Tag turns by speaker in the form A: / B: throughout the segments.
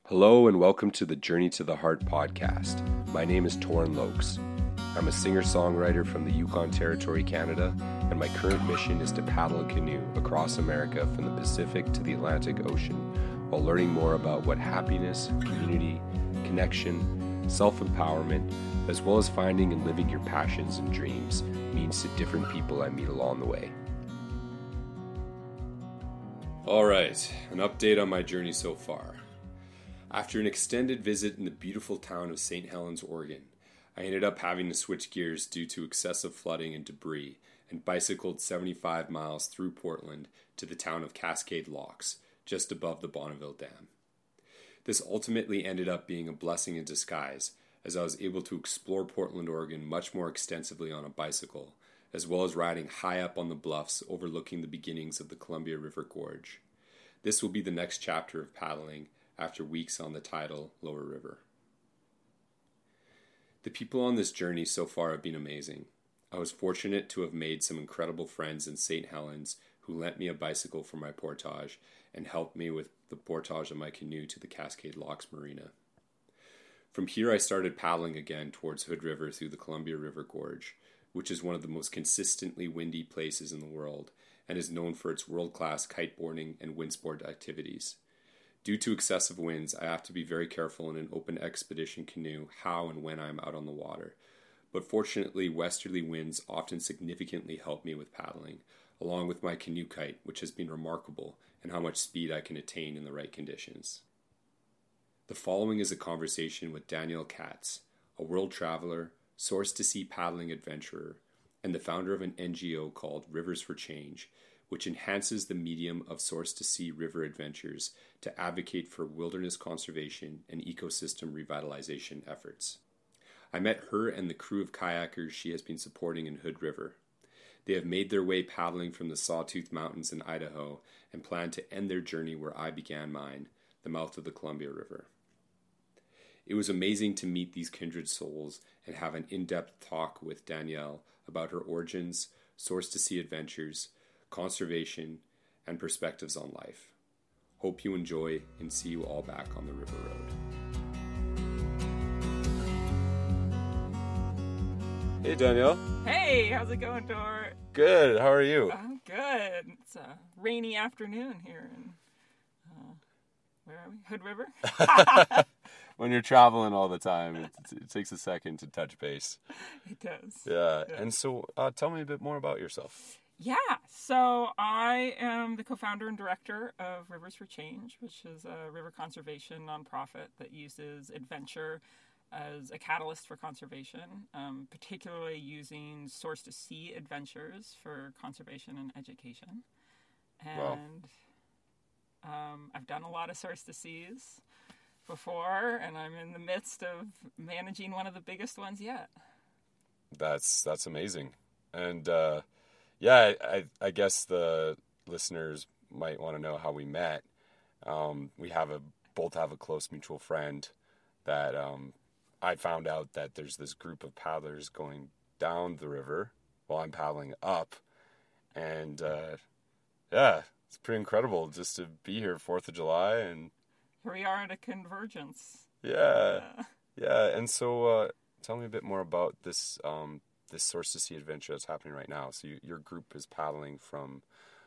A: Hello and welcome to the Journey to the Heart podcast. My name is Torrin Lokes. I'm a singer-songwriter from the Yukon Territory, Canada, and my current mission is to paddle a canoe across America from the Pacific to the Atlantic Ocean while learning more about what happiness, community, connection, self-empowerment, as well as finding and living your passions and dreams means to different people I meet along the way. All right, an update on my journey so far. After an extended visit in the beautiful town of St. Helens, Oregon, I ended up having to switch gears due to excessive flooding and debris and bicycled 75 miles through Portland to the town of Cascade Locks, just above the Bonneville Dam. This ultimately ended up being a blessing in disguise, as I was able to explore Portland, Oregon much more extensively on a bicycle, as well as riding high up on the bluffs overlooking the beginnings of the Columbia River Gorge. This will be the next chapter of paddling after weeks on the tidal Lower River. The people on this journey so far have been amazing. I was fortunate to have made some incredible friends in St. Helens who lent me a bicycle for my portage and helped me with the portage of my canoe to the Cascade Locks Marina. From here I started paddling again towards Hood River through the Columbia River Gorge, which is one of the most consistently windy places in the world and is known for its world-class kiteboarding and windsport activities. Due to excessive winds, I have to be very careful in an open expedition canoe how and when I am out on the water. But fortunately, westerly winds often significantly help me with paddling, along with my canoe kite, which has been remarkable in how much speed I can attain in the right conditions. The following is a conversation with Danielle Katz, a world traveler, source-to-sea paddling adventurer, and the founder of an NGO called Rivers for Change, which enhances the medium of source-to-sea river adventures to advocate for wilderness conservation and ecosystem revitalization efforts. I met her and the crew of kayakers she has been supporting in Hood River. They have made their way paddling from the Sawtooth Mountains in Idaho and plan to end their journey where I began mine, the mouth of the Columbia River. It was amazing to meet these kindred souls and have an in-depth talk with Danielle about her origins, source-to-sea adventures, conservation, and perspectives on life. Hope you enjoy and see you all back on the River Road. Hey Danielle.
B: Hey, how's it going, Dor?
A: Good, how are you?
B: I'm good. It's a rainy afternoon here in, where are we? Hood River?
A: When you're traveling all the time, it takes a second to touch base.
B: It does.
A: Yeah. And so tell me a bit more about yourself.
B: Yeah, so I am the co-founder and director of Rivers for Change, which is a river conservation nonprofit that uses adventure as a catalyst for conservation, particularly using source-to-sea adventures for conservation and education. And I've done a lot of source-to-seas before, and I'm in the midst of managing one of the biggest ones yet.
A: That's amazing. And yeah, I guess the listeners might want to know how we met. We both have a close mutual friend that I found out that there's this group of paddlers going down the river while I'm paddling up. And yeah, it's pretty incredible just to be here 4th of July. And
B: here we are at a convergence.
A: Yeah. And so tell me a bit more about this this source-to-sea adventure that's happening right now. So your group is paddling from,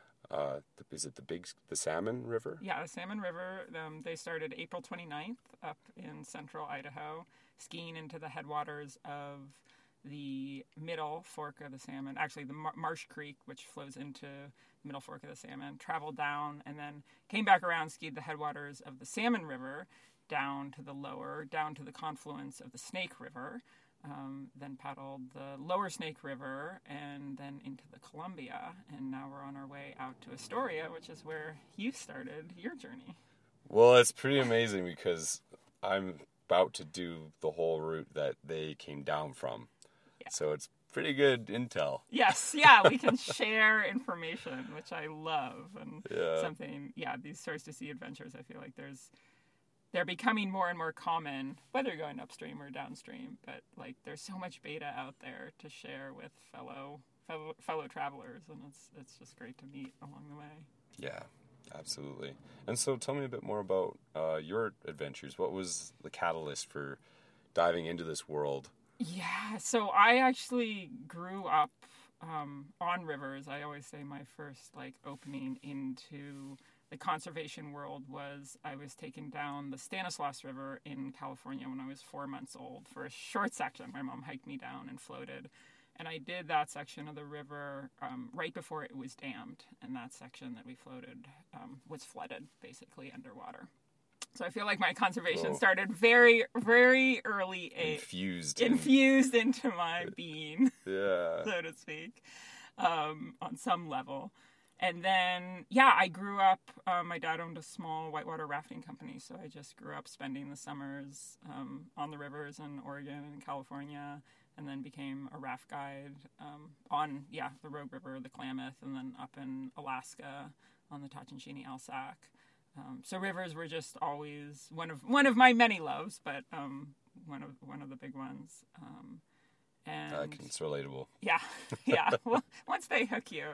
A: the Salmon River?
B: Yeah, the Salmon River. They started April 29th up in central Idaho, skiing into the headwaters of the middle fork of the Salmon, actually the Marsh Creek, which flows into the middle fork of the Salmon, traveled down and then came back around, skied the headwaters of the Salmon River down to the confluence of the Snake River, then paddled the lower Snake River and then into the Columbia. And now we're on our way out to Astoria, which is where you started your journey.
A: Well, it's pretty amazing because I'm about to do the whole route that they came down from. Yeah. So it's pretty good intel.
B: Yes, yeah, we can share information, which I love. And these source-to-sea adventures, I feel like they're becoming more and more common, whether you're going upstream or downstream, but like there's so much beta out there to share with fellow travelers, and it's just great to meet along the way.
A: Yeah. Absolutely. And so tell me a bit more about your adventures. What was the catalyst for diving into this world?
B: Yeah, so I actually grew up on rivers. I always say my first like opening into the conservation world was I was taken down the Stanislaus River in California when I was 4 months old for a short section. My mom hiked me down and floated. And I did that section of the river right before it was dammed. And that section that we floated was flooded, basically underwater. So I feel like my conservation started very, very early infused into my being,
A: yeah,
B: so to speak, on some level. And then, yeah, I grew up, my dad owned a small whitewater rafting company, so I just grew up spending the summers on the rivers in Oregon and California, and then became a raft guide on, the Rogue River, the Klamath, and then up in Alaska on the Tatshenshini-Alsac. So rivers were just always one of my many loves, but one of the big ones. And
A: it's relatable.
B: Yeah, yeah. Well, once they hook you,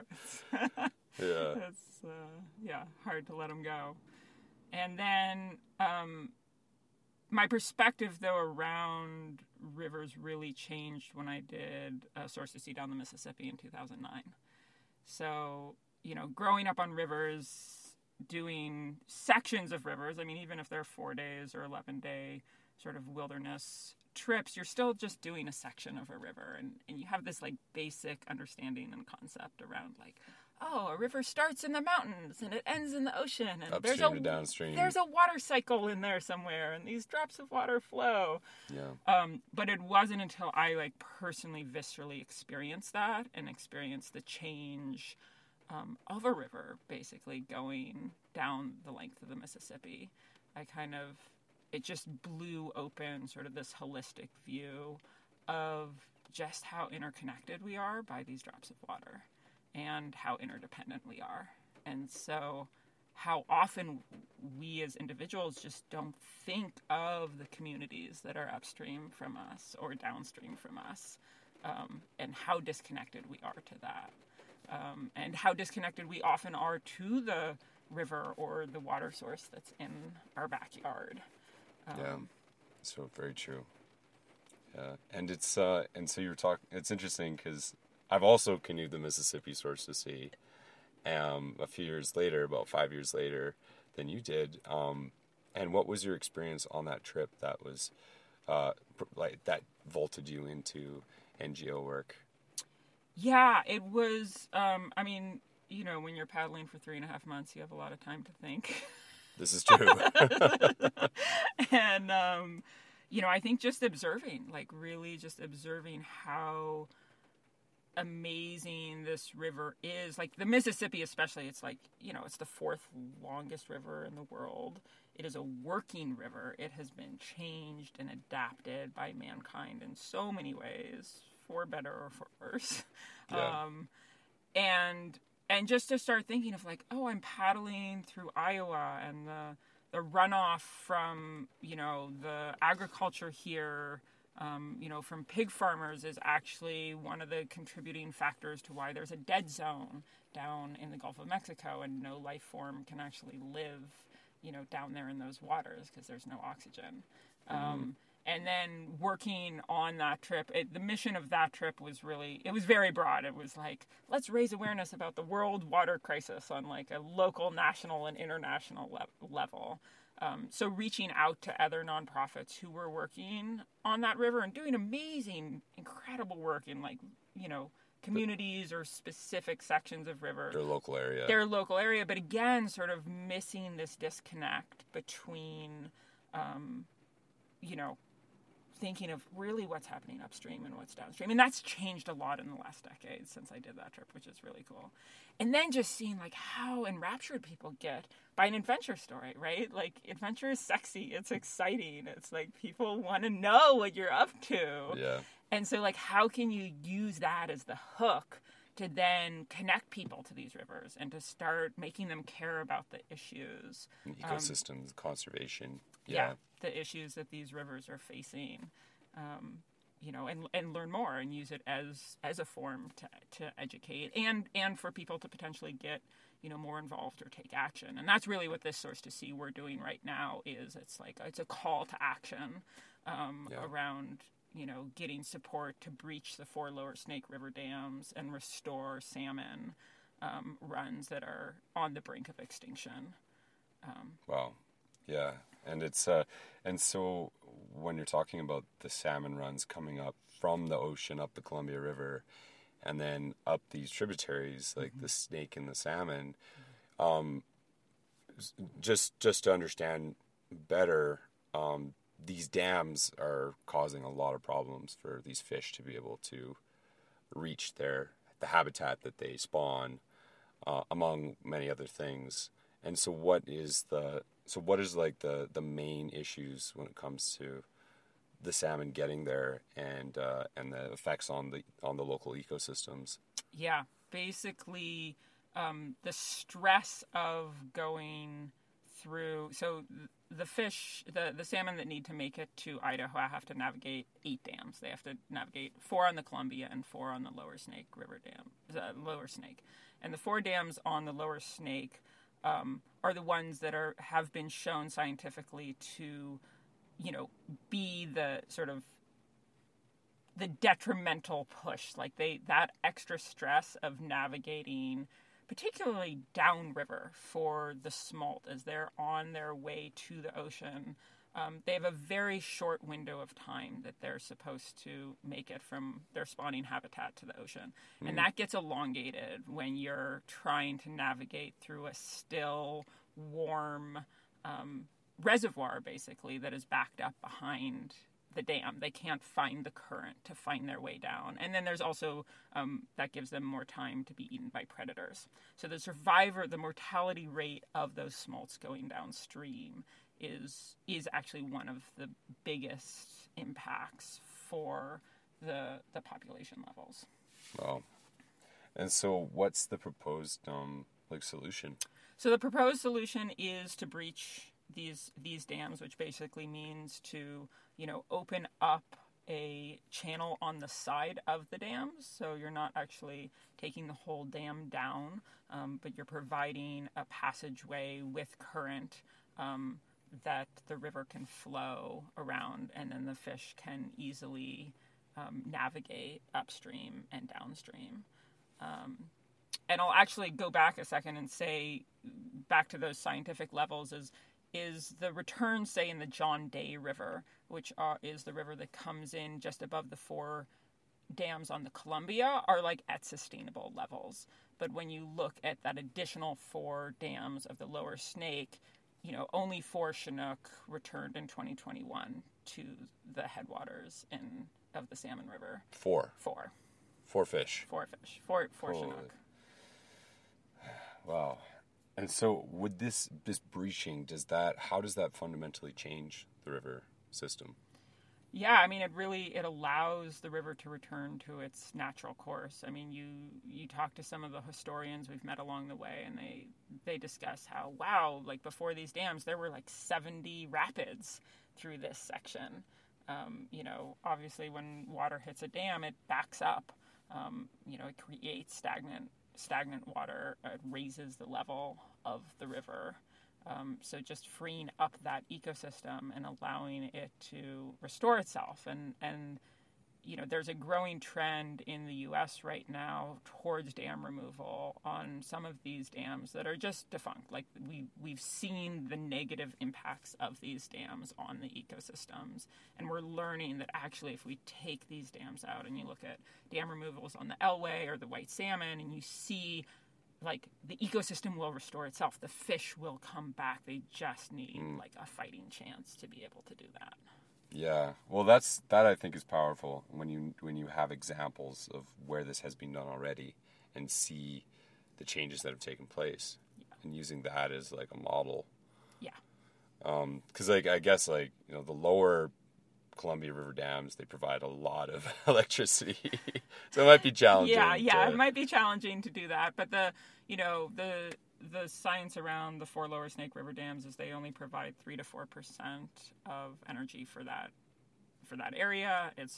B: it's hard to let them go. And then my perspective, though, around rivers really changed when I did Source to Sea down the Mississippi in 2009. So, growing up on rivers, doing sections of rivers, I mean, even if they're 4 days or 11-day sort of wilderness trips, you're still just doing a section of a river. And you have this like basic understanding and concept around like, oh, a river starts in the mountains and it ends in the ocean. And
A: upstream to downstream.
B: There's a water cycle in there somewhere and these drops of water flow.
A: Yeah.
B: But it wasn't until I like personally, viscerally experienced that and experienced the change of a river basically going down the length of the Mississippi. It just blew open sort of this holistic view of just how interconnected we are by these drops of water and how interdependent we are. And so how often we as individuals just don't think of the communities that are upstream from us or downstream from us, and how disconnected we are to that. And how disconnected we often are to the river or the water source that's in our backyard.
A: So very true. Yeah, and it's and so you're talking. It's interesting because I've also canoed the Mississippi Source to Sea, a few years later, about 5 years later than you did. And what was your experience on that trip? That was like that vaulted you into NGO work.
B: Yeah, it was, I mean, when you're paddling for 3.5 months, you have a lot of time to think.
A: This is true.
B: And, I think just observing, like really just observing how amazing this river is. Like the Mississippi especially, it's like, it's the 4th longest river in the world. It is a working river. It has been changed and adapted by mankind in so many ways, for better or for worse.
A: Yeah.
B: And just to start thinking of like, oh, I'm paddling through Iowa and the runoff from, the agriculture here, from pig farmers is actually one of the contributing factors to why there's a dead zone down in the Gulf of Mexico and no life form can actually live, down there in those waters because there's no oxygen. And then working on that trip, the mission of that trip was very broad. It was like, let's raise awareness about the world water crisis on like a local, national, and international level. So reaching out to other nonprofits who were working on that river and doing amazing, incredible work in like, communities or specific sections of river.
A: Their local area. But again, sort of missing this disconnect between,
B: thinking of really what's happening upstream and what's downstream. And that's changed a lot in the last decade since I did that trip, which is really cool. And then just seeing like how enraptured people get by an adventure story, right? Like adventure is sexy. It's exciting. It's like people want to know what you're up to.
A: Yeah.
B: And so like, how can you use that as the hook to then connect people to these rivers and to start making them care about the issues?
A: Ecosystems, conservation.
B: Yeah, the issues that these rivers are facing, and learn more and use it as a form to educate and for people to potentially get, more involved or take action. And that's really what this Source to Sea we're doing right now is. It's a call to action around, getting support to breach the 4 Lower Snake River dams and restore salmon runs that are on the brink of extinction.
A: Wow. Yeah. And it's and so when you're talking about the salmon runs coming up from the ocean up the Columbia River and then up these tributaries like the Snake and the salmon, just to understand better, these dams are causing a lot of problems for these fish to be able to reach the habitat that they spawn, among many other things. And so what is like the main issues when it comes to the salmon getting there and the effects on the local ecosystems?
B: Yeah, basically, the stress of going through. So the fish, the salmon that need to make it to Idaho have to navigate 8 dams. They have to navigate 4 on the Columbia and 4 on the Lower Snake River Dam, the Lower Snake, and the 4 dams on the Lower Snake are the ones that have been shown scientifically to, be the sort of the detrimental push, like that extra stress of navigating, particularly downriver for the smolt as they're on their way to the ocean. They have a very short window of time that they're supposed to make it from their spawning habitat to the ocean. And that gets elongated when you're trying to navigate through a still, warm reservoir, basically, that is backed up behind the dam. They can't find the current to find their way down. And then there's also, that gives them more time to be eaten by predators. So the mortality rate of those smolts going downstream is actually one of the biggest impacts for the population levels.
A: Wow. And so what's the proposed solution?
B: So the proposed solution is to breach these dams, which basically means to, open up a channel on the side of the dams. So you're not actually taking the whole dam down, but you're providing a passageway with current that the river can flow around, and then the fish can easily navigate upstream and downstream. And I'll actually go back a second and say, back to those scientific levels, is the return, say, in the John Day River, which is the river that comes in just above the 4 dams on the Columbia, are like at sustainable levels. But when you look at that additional 4 dams of the Lower Snake, only 4 Chinook returned in 2021 to the headwaters of the Salmon River.
A: 4 fish.
B: 4 fish. 4 Chinook.
A: Wow. And so would this breaching, how does that fundamentally change the river system?
B: Yeah, I mean, it allows the river to return to its natural course. I mean, you talk to some of the historians we've met along the way, and they discuss how, wow, like before these dams, there were like 70 rapids through this section. Obviously when water hits a dam, it backs up. It creates stagnant water. It raises the level of the river. So just freeing up that ecosystem and allowing it to restore itself. And there's a growing trend in the U.S. right now towards dam removal on some of these dams that are just defunct. Like we've seen the negative impacts of these dams on the ecosystems. And we're learning that actually if we take these dams out and you look at dam removals on the Elway or the white salmon, and you see like the ecosystem will restore itself. The fish will come back. They just need like a fighting chance to be able to do that.
A: Yeah. Well, that I think is powerful when you have examples of where this has been done already and see the changes that have taken place, and using that as like a model.
B: Yeah.
A: Because I guess the lower Columbia River dams, they provide a lot of electricity, so it might be challenging.
B: Yeah, it might be challenging to do that, but the science around the 4 Lower Snake River dams is they only provide 3 to 4% of energy for that area. It's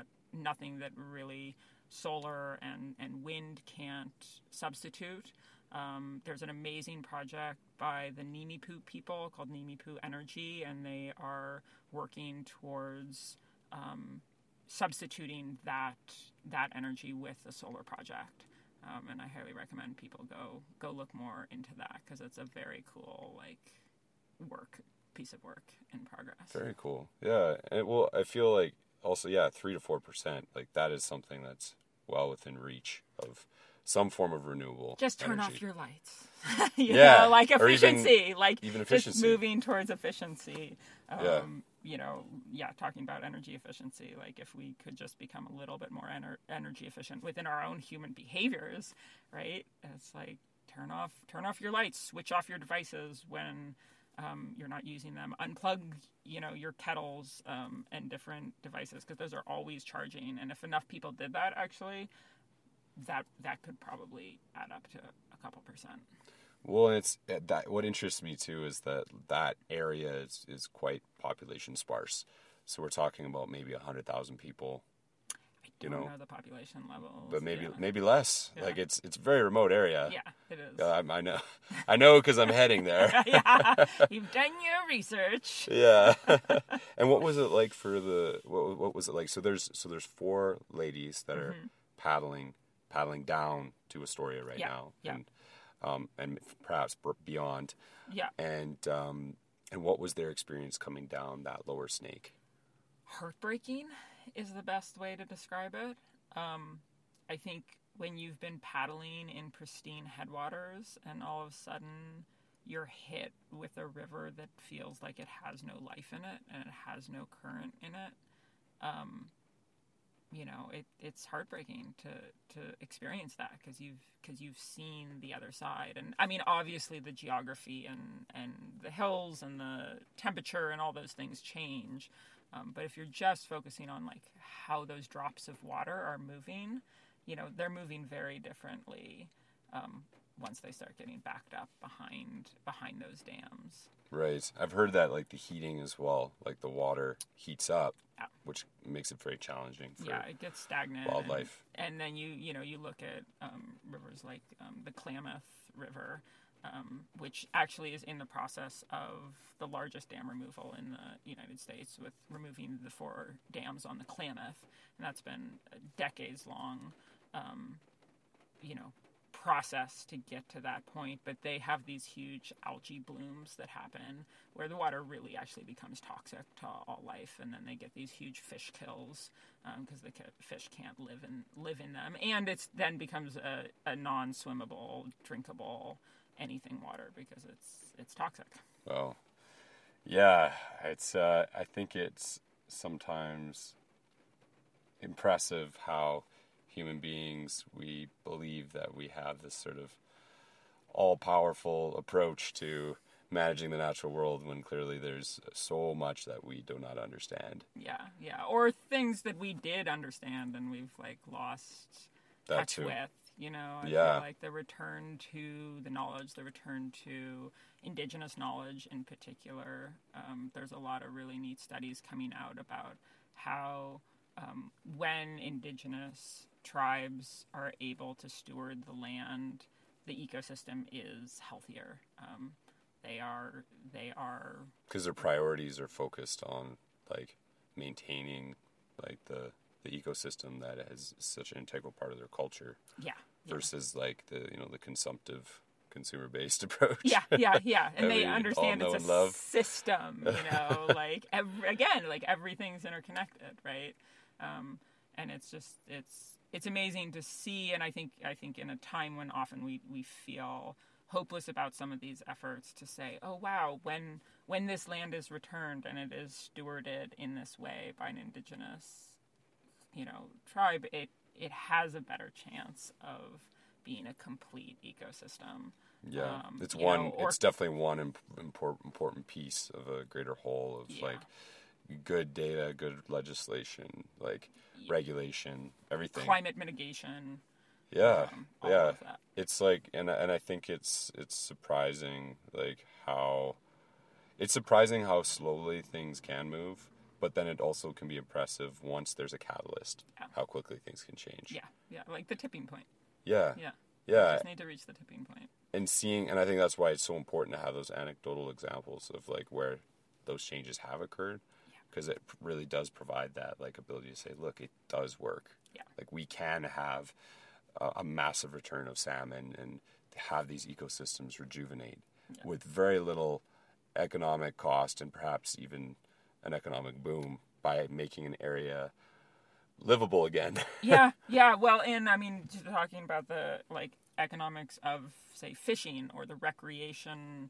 B: nothing that really solar and wind can't substitute. There's an amazing project by the Nimipu people called Nimipu Energy, and they are working towards substituting that energy with a solar project. And I highly recommend people go look more into that, because it's a very cool piece of work in progress.
A: Very cool. Yeah. And well, I feel like also, 3 to 4%, like that is something that's well within reach of some form of renewable
B: Just turn
A: energy.
B: off your lights. you know, like efficiency,
A: even
B: just
A: efficiency.
B: moving towards efficiency. Talking about energy efficiency, like if we could just become a little bit more energy efficient within our own human behaviors, right? It's like turn off your lights, switch off your devices when you're not using them, unplug, your kettles and different devices, because those are always charging. And if enough people did that, actually, that could probably add up to a couple percent.
A: Well, it's that. What interests me too is that area is quite population sparse. So we're talking about maybe 100,000 people.
B: I don't know the population levels,
A: but maybe less.
B: Yeah.
A: Like it's a very remote area.
B: Yeah, it is.
A: I know because I'm heading there.
B: Yeah, you've done your research.
A: Yeah. And what was it like for what was it like? So there's 4 ladies that are paddling down to Astoria right now.
B: Yeah.
A: And perhaps beyond.
B: Yeah.
A: And what was their experience coming down that lower Snake?
B: Heartbreaking is the best way to describe it. I think when you've been paddling in pristine headwaters and all of a sudden you're hit with a river that feels like it has no life in it and it has no current in it, it's heartbreaking to experience that, because you've seen the other side. And I mean, obviously the geography and the hills and the temperature and all those things change. But if you're just focusing on like how those drops of water are moving, they're moving very differently once they start getting backed up behind those dams.
A: Right. I've heard that like the heating as well, like the water heats up, which makes it very challenging for
B: it gets stagnant.
A: Wildlife.
B: And then you look at rivers like the Klamath River, which actually is in the process of the largest dam removal in the United States, with removing the 4 dams on the Klamath. And that's been a decades-long, process to get to that point. But they have these huge algae blooms that happen where the water really actually becomes toxic to all life, and then they get these huge fish kills because the fish can't live in them, and it's then becomes a non-swimmable, drinkable anything water because it's toxic.
A: Well, yeah, it's I think it's sometimes impressive how human beings, we believe that we have this sort of all-powerful approach to managing the natural world, when clearly there's so much that we do not understand.
B: Yeah. Or things that we did understand and we've like lost touch with. I feel like the return to the knowledge, the return to indigenous knowledge in particular. There's a lot of really neat studies coming out about how when indigenous tribes are able to steward the land, the ecosystem is healthier. They are
A: because their priorities are focused on like maintaining like the ecosystem that is such an integral part of their culture.
B: Yeah.
A: Versus like the consumptive, consumer-based approach.
B: Yeah. And they understand it's a system, like everything's interconnected, right? And it's just it's amazing to see. And I think in a time when often we feel hopeless about some of these efforts, to say, oh wow, when this land is returned and it is stewarded in this way by an indigenous tribe, it has a better chance of being a complete ecosystem.
A: Yeah, it's definitely one important piece of a greater whole of like good data, good legislation, like regulation, everything.
B: Climate mitigation.
A: Yeah,
B: all of that.
A: It's like, and I think it's surprising, like how slowly things can move. But then it also can be impressive once there's a catalyst, how quickly things can change.
B: Yeah, like the tipping point.
A: Yeah.
B: We just need to reach the tipping point.
A: seeing, and I think that's why it's so important to have those anecdotal examples of like where those changes have occurred, because it really does provide that like ability to say, look, it does work.
B: Yeah.
A: Like we can have a massive return of salmon and have these ecosystems rejuvenate with very little economic cost and perhaps even an economic boom by making an area livable again.
B: Yeah. Well, and I mean, just talking about the like economics of say fishing or the recreational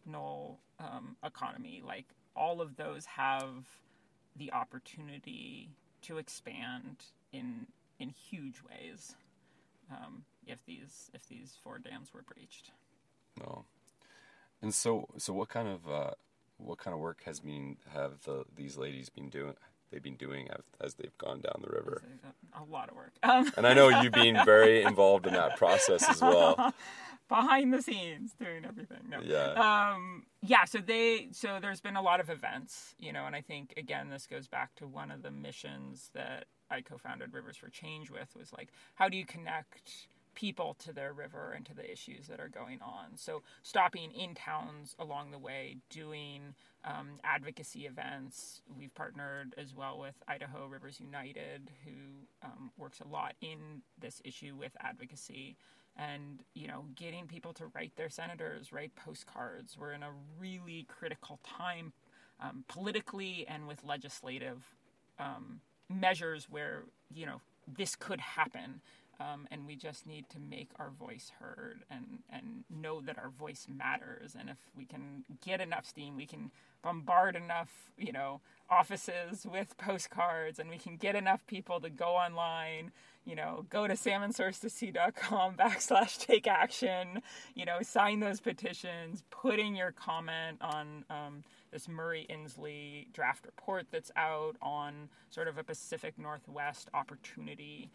B: economy, like all of those have the opportunity to expand in huge ways if these 4 dams were breached.
A: No. And so what kind of work have these ladies been doing? They've been doing as they've gone down the river.
B: A lot of work.
A: And I know you've been very involved in that process as well.
B: Behind the scenes, doing everything. No.
A: Yeah.
B: So there's been a lot of events, and I think again this goes back to one of the missions that I co-founded Rivers for Change with, was like, how do you connect people to their river and to the issues that are going on? So stopping in towns along the way, doing advocacy events. We've partnered as well with Idaho Rivers United, who works a lot in this issue with advocacy. And, getting people to write their senators, write postcards. We're in a really critical time politically and with legislative measures where, this could happen. And we just need to make our voice heard and know that our voice matters. And if we can get enough steam, we can bombard enough, offices with postcards, and we can get enough people to go online, go to salmonsourcetoSea.com/take action, sign those petitions, put in your comment on this Murray Inslee draft report that's out on sort of a Pacific Northwest opportunity,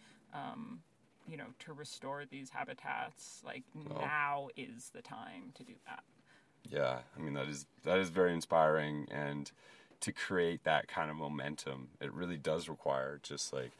B: to restore these habitats. Like, now is the time to do that.
A: Yeah, I mean, that is very inspiring, and to create that kind of momentum, it really does require just like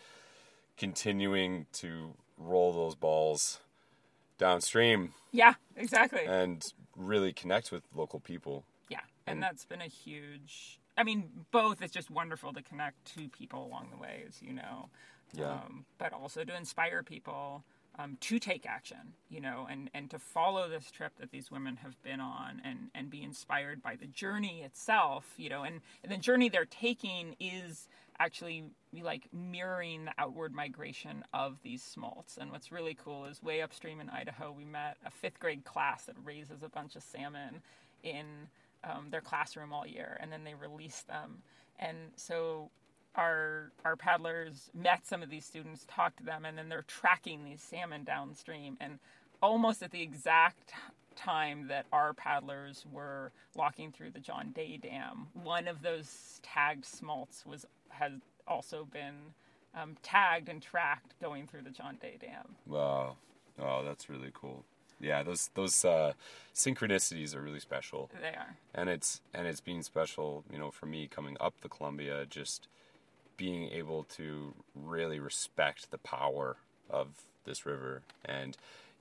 A: continuing to roll those balls downstream.
B: Yeah, exactly.
A: And really connect with local people.
B: Yeah, and that's been a huge, I mean, both, it's just wonderful to connect to people along the way, as you know.
A: Yeah.
B: But also to inspire people to take action, and to follow this trip that these women have been on, and be inspired by the journey itself, and the journey they're taking is actually like mirroring the outward migration of these smolts. And what's really cool is way upstream in Idaho, we met a 5th grade class that raises a bunch of salmon in their classroom all year, and then they release them. And so our paddlers met some of these students, talked to them, and then they're tracking these salmon downstream. And almost at the exact time that our paddlers were walking through the John Day Dam, one of those tagged smolts has also been tagged and tracked going through the John Day Dam.
A: Wow. Oh, that's really cool. Yeah, those synchronicities are really special.
B: They are.
A: And it's been special, for me coming up the Columbia, just being able to really respect the power of this river. And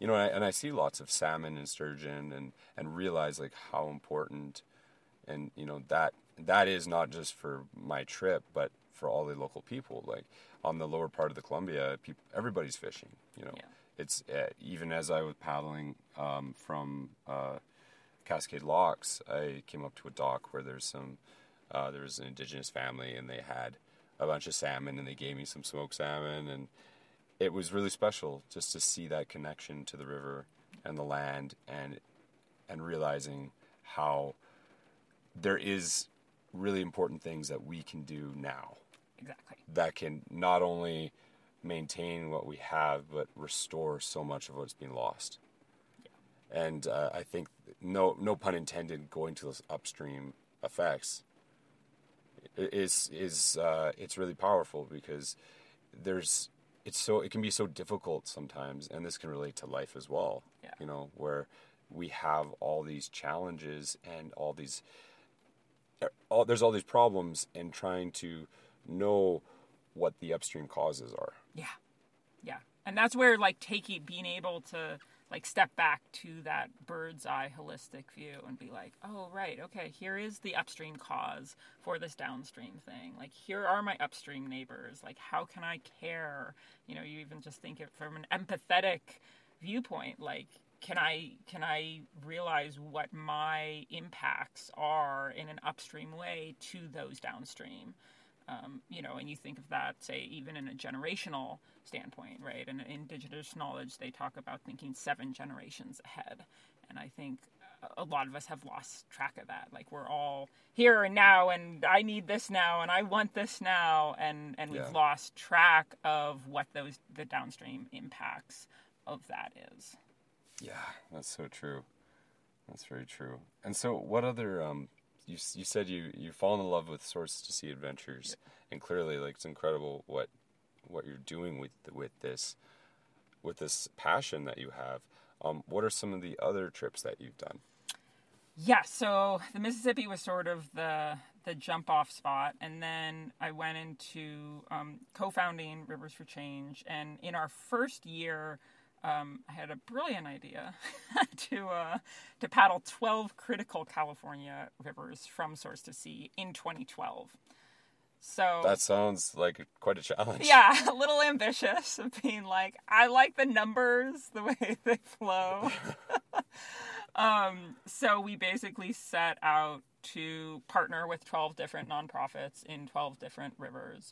A: I see lots of salmon and sturgeon and realize like how important, and that is not just for my trip, but for all the local people. Like on the lower part of the Columbia, everybody's fishing.
B: Yeah.
A: It's even as I was paddling from Cascade Locks, I came up to a dock where there was an Indigenous family, and they had a bunch of salmon, and they gave me some smoked salmon, and it was really special just to see that connection to the river and the land, and realizing how there is really important things that we can do now.
B: Exactly. That
A: can not only maintain what we have, but restore so much of what's been lost. Yeah. And I think, no pun intended, going to those upstream effects is it's really powerful, because it can be so difficult sometimes, and this can relate to life as well. Yeah. Where we have all these challenges and there's all these problems, and trying to know what the upstream causes are.
B: Yeah. And that's where like being able to like step back to that bird's eye holistic view and be like, oh, right, okay, here is the upstream cause for this downstream thing. Like, here are my upstream neighbors. Like, how can I care? You know, you even just think it from an empathetic viewpoint. Like, can I realize what my impacts are in an upstream way to those downstream? You know, and you think of that, say, even in a generational standpoint, right? And in Indigenous knowledge, they talk about thinking 7 generations ahead. And I think a lot of us have lost track of that. Like, we're all here and now, and I need this now, and I want this now, and we've lost track of what the downstream impacts of that is.
A: Yeah, that's so true. That's very true. And so what other, you said you fall in love with Source to Sea Adventures, and clearly, like, it's incredible what you're doing with this passion that you have. What are some of the other trips that you've done?
B: Yeah, so the Mississippi was sort of the jump off spot, and then I went into co-founding Rivers for Change, and in our first year, I had a brilliant idea to paddle 12 critical California rivers from source to sea in 2012. So
A: that sounds like quite a challenge.
B: Yeah, a little ambitious of being like, I like the numbers, the way they flow. So we basically set out to partner with 12 different nonprofits in 12 different rivers.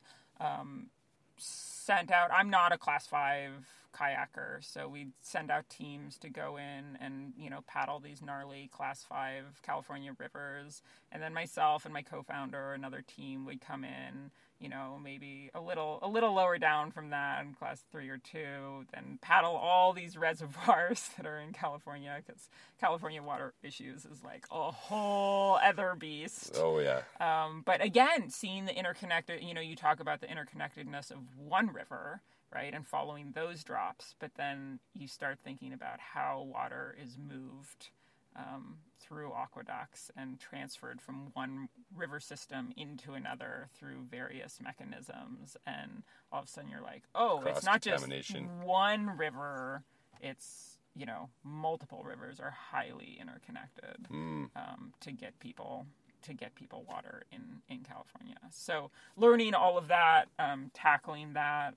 B: Sent out, I'm not a class 5 kayaker, so we'd send out teams to go in and, you know, paddle these gnarly class 5 California rivers. And then myself and my co-founder, another team, would come in, you know, maybe a little lower down from that in class 3 or 2, then paddle all these reservoirs that are in California, because California water issues is like a whole other beast.
A: Oh, yeah.
B: But again, seeing the interconnected, you know, you talk about the interconnectedness of one river, right, and following those drops, but then you start thinking about how water is moved through aqueducts and transferred from one river system into another through various mechanisms, and all of a sudden you're like, oh, it's not just one river, it's, you know, multiple rivers are highly interconnected to get people water in California. So learning all of that, tackling that,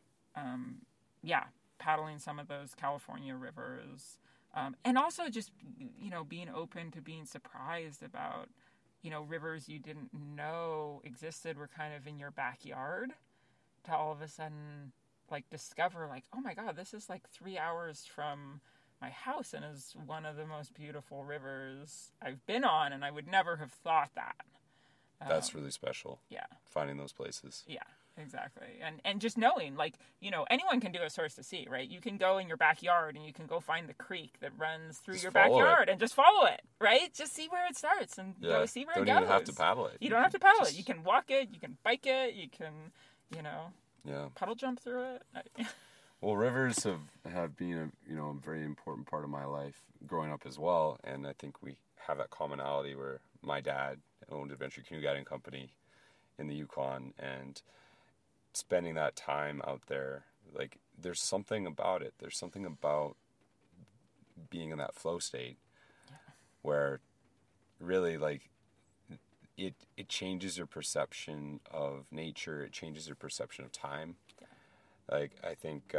B: paddling some of those California rivers, and also just, you know, being open to being surprised about, you know, rivers you didn't know existed were kind of in your backyard, to all of a sudden, like, discover, like, oh my God, this is like 3 hours from my house and is one of the most beautiful rivers I've been on, and I would never have thought that.
A: That's really special.
B: Yeah.
A: Finding those places.
B: Yeah. Exactly. And just knowing, like, you know, anyone can do a source to sea, right? You can go in your backyard and you can go find the creek that runs through your backyard and just follow it, right? Just see where it starts and go see where it goes.
A: Don't even have to paddle it.
B: You don't have to paddle it. You can walk it, you can bike it, you can, you know, puddle jump through it.
A: Well, rivers have been a very important part of my life growing up as well, and I think we have that commonality where my dad owned Adventure Canoe Guiding Company in the Yukon, and spending that time out there, like, there's something about it. There's something about being in that flow state where really, like, it changes your perception of nature. It changes your perception of time. Like, I think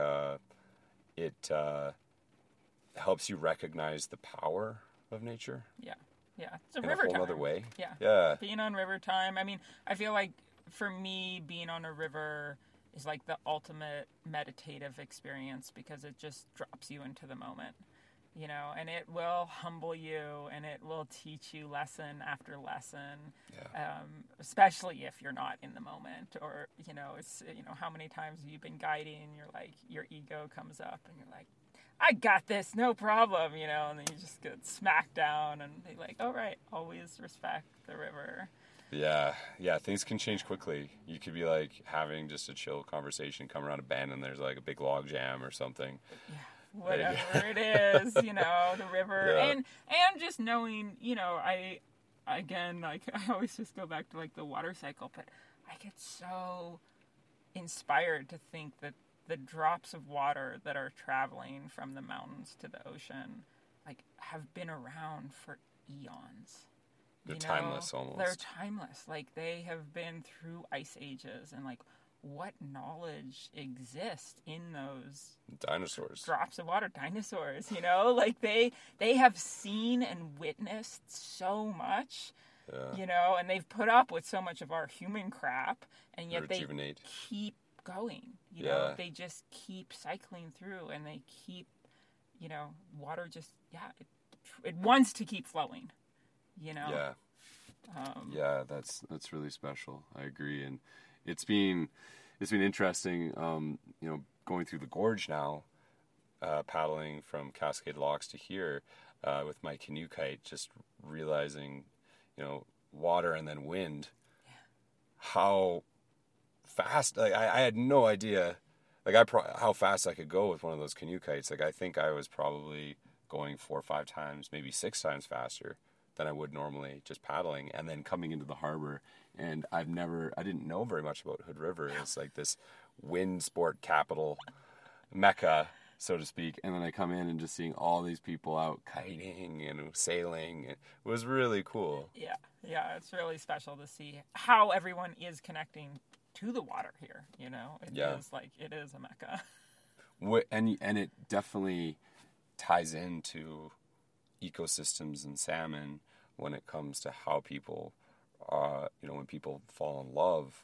A: it helps you recognize the power of nature. Yeah.
B: It's a
A: in
B: river
A: a whole
B: time.
A: Other way.
B: Yeah. Being on river time. I mean, I feel like for me, being on a river is like the ultimate meditative experience, because it just drops you into the moment, you know, and it will humble you and it will teach you lesson after lesson, especially if you're not in the moment, or, you know, it's, you know, how many times have you been guiding and you're like, your ego comes up and you're like, I got this, no problem, you know, and then you just get smacked down and they're like, all right, always respect the river.
A: Yeah, things can change quickly. You could be like having just a chill conversation, come around a bend, and there's like a big log jam or something.
B: Yeah, whatever it is, you know, the river, and just knowing, you know, I always just go back to like the water cycle, but I get so inspired to think that the drops of water that are traveling from the mountains to the ocean, like, have been around for eons.
A: They're timeless almost.
B: They're timeless. Like, they have been through ice ages, and, like, what knowledge exists in those
A: dinosaurs,
B: drops of water, dinosaurs, like they have seen and witnessed so much, and they've put up with so much of our human crap, and yet they keep going, they just keep cycling through, and they keep, water just, it wants to keep flowing,
A: that's really special. I agree. And it's been interesting, going through the gorge now, paddling from Cascade Locks to here, with my canoe kite, just realizing, water and then wind, how fast, like, I had no idea, like, how fast I could go with one of those canoe kites. Like, I think I was probably going 4 or 5 times, maybe 6 times faster than I would normally just paddling, and then coming into the harbor. And I didn't know very much about Hood River. It's like this wind sport capital mecca, so to speak. And then I come in and just seeing all these people out kiting and sailing. It was really cool.
B: Yeah, it's really special to see how everyone is connecting to the water here, it is a mecca.
A: And it definitely ties into ecosystems and salmon when it comes to how people, when people fall in love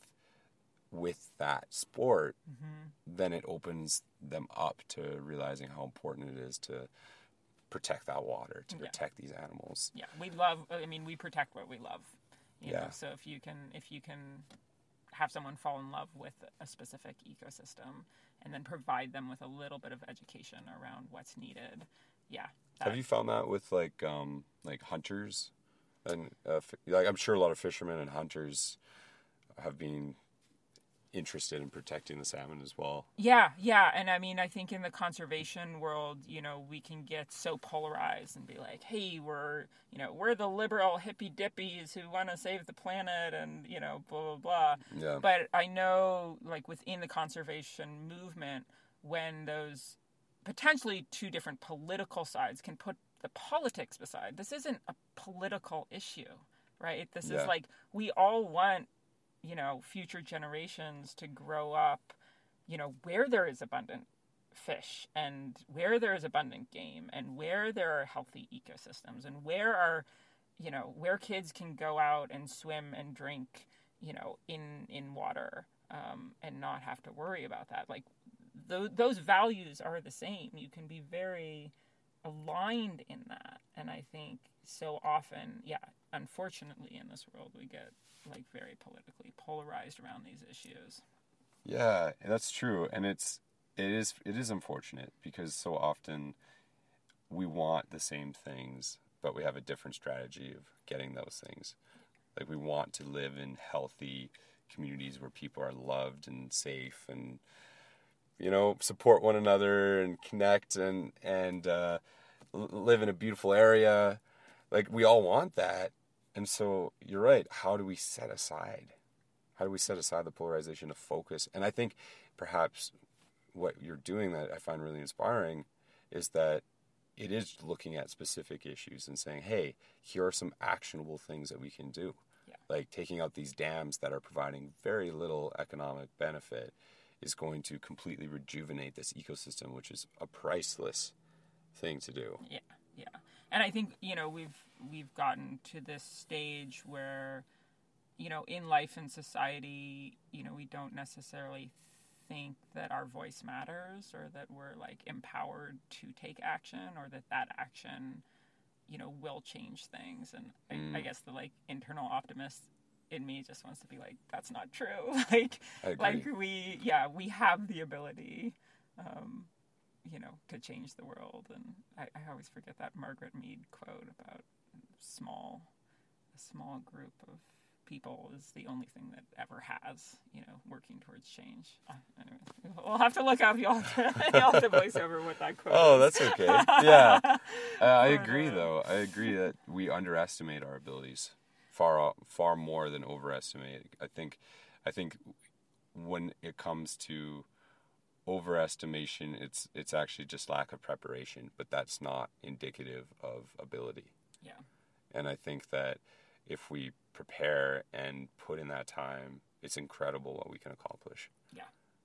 A: with that sport, then it opens them up to realizing how important it is to protect that water, to protect these animals.
B: Yeah, we protect what we love. So if you can have someone fall in love with a specific ecosystem and then provide them with a little bit of education around what's needed.
A: Have you found that with like hunters, and I'm sure a lot of fishermen and hunters have been interested in protecting the salmon as well?
B: Yeah, and I think in the conservation world, we can get so polarized and be like, hey, we're the liberal hippy dippies who want to save the planet, and blah blah blah.
A: Yeah.
B: But I know, like, within the conservation movement, when those potentially two different political sides can put the politics beside, this isn't a political issue, right? This is like, we all want, future generations to grow up, where there is abundant fish, and where there is abundant game, and where there are healthy ecosystems, and where kids can go out and swim and drink, in water, and not have to worry about that. Like, those values are the same. You can be very aligned in that. And I think so often, unfortunately in this world, we get, like, very politically polarized around these issues.
A: Yeah, that's true. And it is unfortunate, because so often we want the same things, but we have a different strategy of getting those things. Like, we want to live in healthy communities where people are loved and safe and, support one another and connect and live in a beautiful area. Like, we all want that. And so you're right. How do we set aside the polarization to focus? And I think perhaps what you're doing that I find really inspiring is that it is looking at specific issues and saying, hey, here are some actionable things that we can do.
B: Yeah.
A: Like, taking out these dams that are providing very little economic benefit is going to completely rejuvenate this ecosystem, which is a priceless thing to do.
B: Yeah. And I think, we've gotten to this stage where, in life and society, we don't necessarily think that our voice matters, or that we're, like, empowered to take action, or that action, will change things. And I guess the, like, internal optimist in me just wants to be like, that's not true. We have the ability, to change the world. And I always forget that Margaret Mead quote about a small group of people is the only thing that ever has, working towards change. Anyway, we'll have to look up. You'll have to voice over what that quote is.
A: That's okay. Yeah. I agree, though. I agree that we underestimate our abilities far more than overestimate. I think when it comes to overestimation. It's actually just lack of preparation, but that's not indicative of ability.
B: Yeah.
A: And I think that if we prepare and put in that time, it's incredible what we can accomplish.
B: Yeah.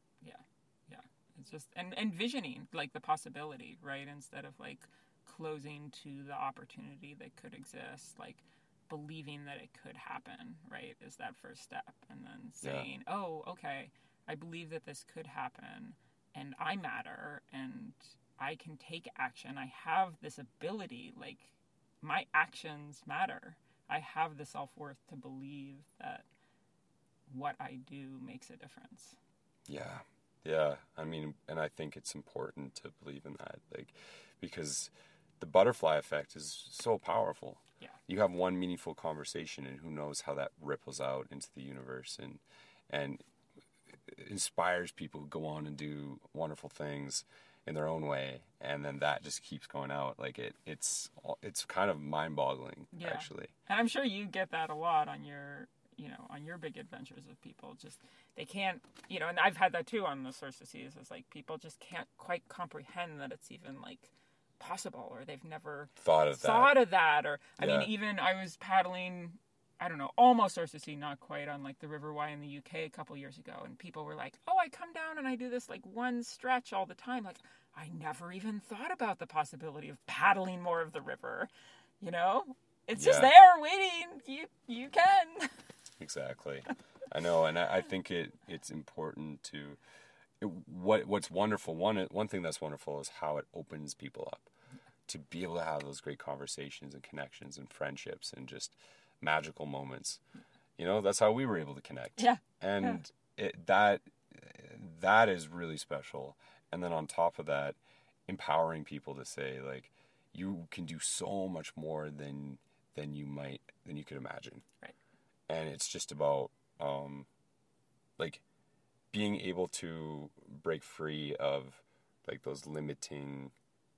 B: It's just and envisioning like the possibility, right? Instead of like closing to the opportunity that could exist, like believing that it could happen, right? Is that first step. And then saying, oh, okay, I believe that this could happen and I matter and I can take action. I have this ability, like my actions matter. I have the self-worth to believe that what I do makes a difference.
A: Yeah. I mean, and I think it's important to believe in that, like, because the butterfly effect is so powerful.
B: Yeah.
A: You have one meaningful conversation, and who knows how that ripples out into the universe and inspires people to go on and do wonderful things in their own way, and then that just keeps going out. Like it's kind of mind-boggling, actually.
B: And I'm sure you get that a lot on your big adventures of people. Just they can't, and I've had that too on the Source of Seas. It's like people just can't quite comprehend that it's even like possible, or they've never
A: thought of that.
B: Or I mean, even I was paddling, I don't know, almost Source of Sea, not quite, on like the River Wye in the UK a couple years ago, and people were like, "Oh, I come down and I do this like one stretch all the time." Like, I never even thought about the possibility of paddling more of the river. It's just there waiting. You can.
A: Exactly. I know, and I think it's important to what's wonderful. One thing that's wonderful is how it opens people up to be able to have those great conversations and connections and friendships and just magical moments. That's how we were able to connect.
B: Yeah.
A: And that is really special. And then on top of that, empowering people to say, like, you can do so much more than you could imagine.
B: Right.
A: And it's just about like being able to break free of like those limiting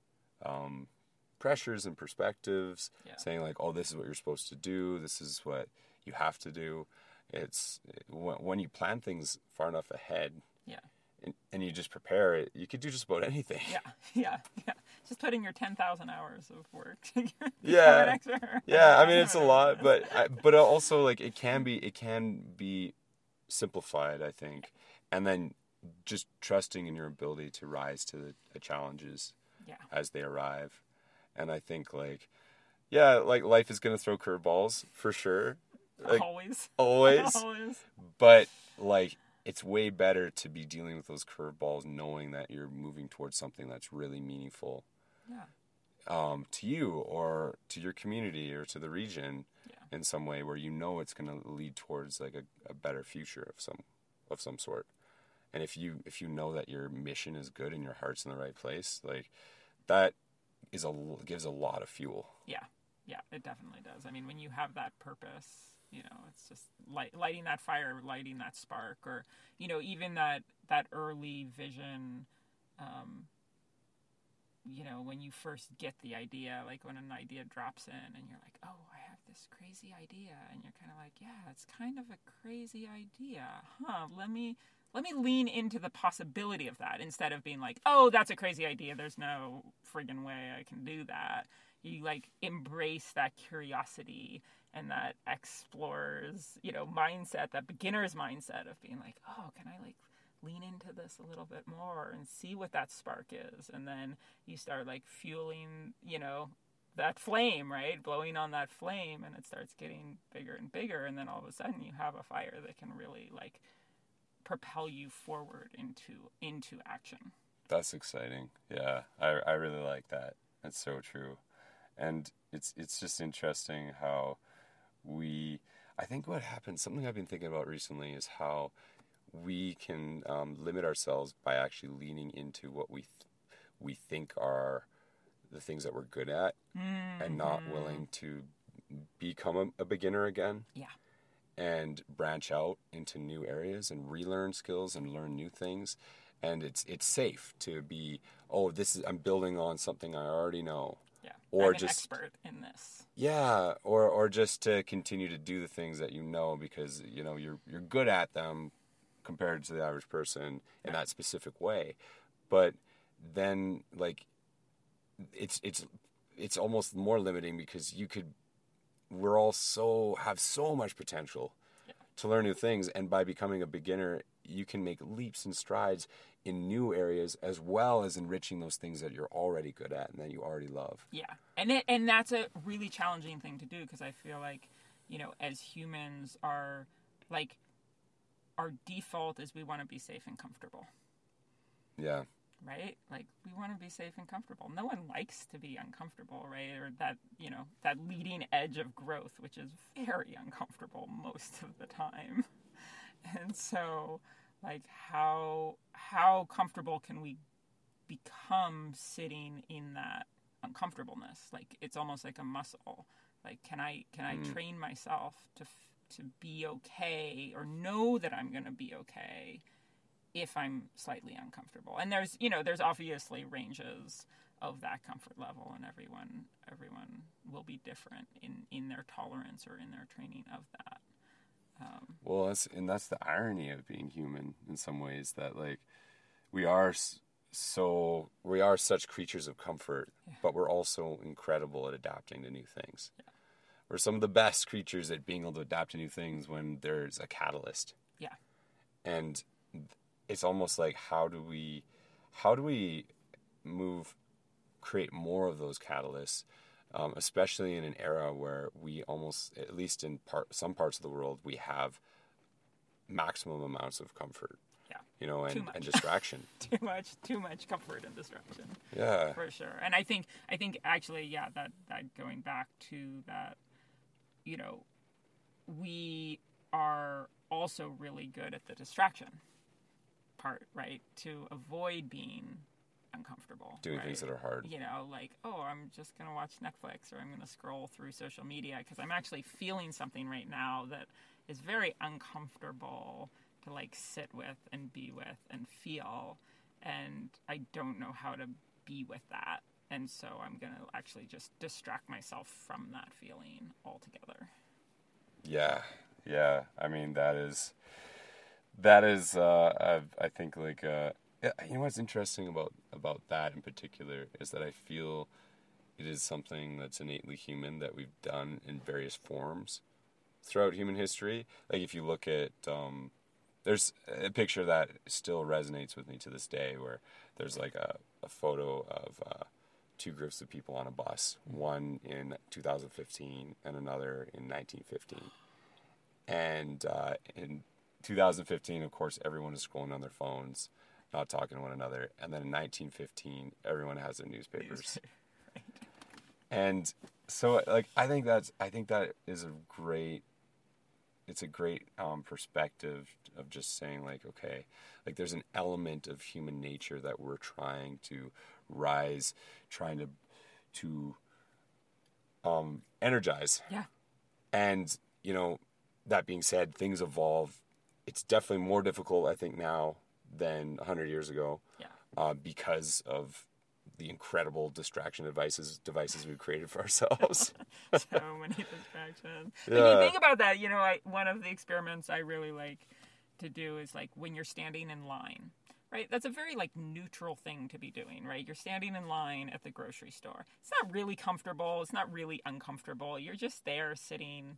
A: pressures and perspectives, saying like, oh, this is what you're supposed to do, this is what you have to do. It's when you plan things far enough ahead, and you just prepare it, you could do just about anything.
B: Yeah. Just putting your 10,000 hours of work.
A: Yeah. I mean, it's a lot, but also like it can be simplified, I think, and then just trusting in your ability to rise to the challenges as they arrive. And I think like life is gonna throw curveballs for sure. Like, always. But like, it's way better to be dealing with those curveballs knowing that you're moving towards something that's really meaningful to you or to your community or to the region in some way, where it's going to lead towards like a better future of some sort. And if you know that your mission is good and your heart's in the right place, like that gives a lot of fuel.
B: Yeah, it definitely does. I mean, when you have that purpose, it's just lighting that fire, lighting that spark, or, even that early vision, when you first get the idea, like when an idea drops in and you're like, oh, I have this crazy idea. And you're kind of like, yeah, it's kind of a crazy idea. Let me lean into the possibility of that instead of being like, oh, that's a crazy idea. There's no friggin' way I can do that. You like embrace that curiosity and that explorer's, mindset, that beginner's mindset of being like, oh, can I like lean into this a little bit more and see what that spark is? And then you start like fueling, that flame, right? Blowing on that flame, and it starts getting bigger and bigger. And then all of a sudden you have a fire that can really like propel you forward into action.
A: That's exciting. Yeah, I really like that. That's so true. And it's just interesting how I think what happens, something I've been thinking about recently, is how we can limit ourselves by actually leaning into what we think are the things that we're good at, and not willing to become a beginner again.
B: Yeah.
A: And branch out into new areas and relearn skills and learn new things. And it's safe to be, I'm building on something I already know.
B: Yeah.
A: Or
B: I'm an expert in this.
A: Yeah, or just to continue to do the things that because you're good at them compared to the average person in that specific way. But then, like, it's almost more limiting because we're all have so much potential to learn new things, and by becoming a beginner, you can make leaps and strides in new areas as well as enriching those things that you're already good at and that you already love.
B: Yeah, and that's a really challenging thing to do, because I feel like, as humans our default is we want to be safe and comfortable.
A: Yeah.
B: Right? Like, we want to be safe and comfortable. No one likes to be uncomfortable, right? Or that leading edge of growth, which is very uncomfortable most of the time. And so, like, how comfortable can we become sitting in that uncomfortableness? Like, it's almost like a muscle. Like, can I train myself to be okay, or know that I'm going to be okay if I'm slightly uncomfortable? And there's obviously ranges of that comfort level, and everyone will be different in their tolerance or in their training of that.
A: Well, that's the irony of being human in some ways, that like we are such creatures of comfort, but we're also incredible at adapting to new things. Yeah. We're some of the best creatures at being able to adapt to new things when there's a catalyst.
B: Yeah.
A: And it's almost like how do we create more of those catalysts, especially in an era where we almost, at least in some parts of the world, we have maximum amounts of comfort.
B: Yeah.
A: And distraction.
B: too much comfort and distraction.
A: Yeah.
B: For sure. And I think actually, yeah, that going back to that, we are also really good at the distraction part, right? To avoid being uncomfortable.
A: Doing
B: right?
A: things that are hard.
B: Like, I'm just going to watch Netflix, or I'm going to scroll through social media because I'm actually feeling something right now that is very uncomfortable to like sit with and be with and feel. And I don't know how to be with that. And so I'm going to actually just distract myself from that feeling altogether.
A: Yeah. Yeah. I mean, that is I think like, what's interesting about that in particular is that I feel it is something that's innately human that we've done in various forms throughout human history. Like if you look at, there's a picture that still resonates with me to this day, where there's like a photo of two groups of people on a bus, one in 2015 and another in 1915. And in 2015, of course, everyone is scrolling on their phones, not talking to one another. And then in 1915, everyone has their newspapers.
B: Right.
A: And so, like, I think that is a great perspective of just saying, like, okay, like there's an element of human nature that we're trying to energize.
B: Yeah.
A: And, that being said, things evolve. It's definitely more difficult, I think, now than 100 years ago.
B: Yeah.
A: Because of the incredible distraction devices we've created for ourselves.
B: So many distractions.
A: Yeah.
B: When you think about that, one of the experiments I really like to do is like when you're standing in line, right? That's a very like neutral thing to be doing, right? You're standing in line at the grocery store. It's not really comfortable. It's not really uncomfortable. You're just there sitting,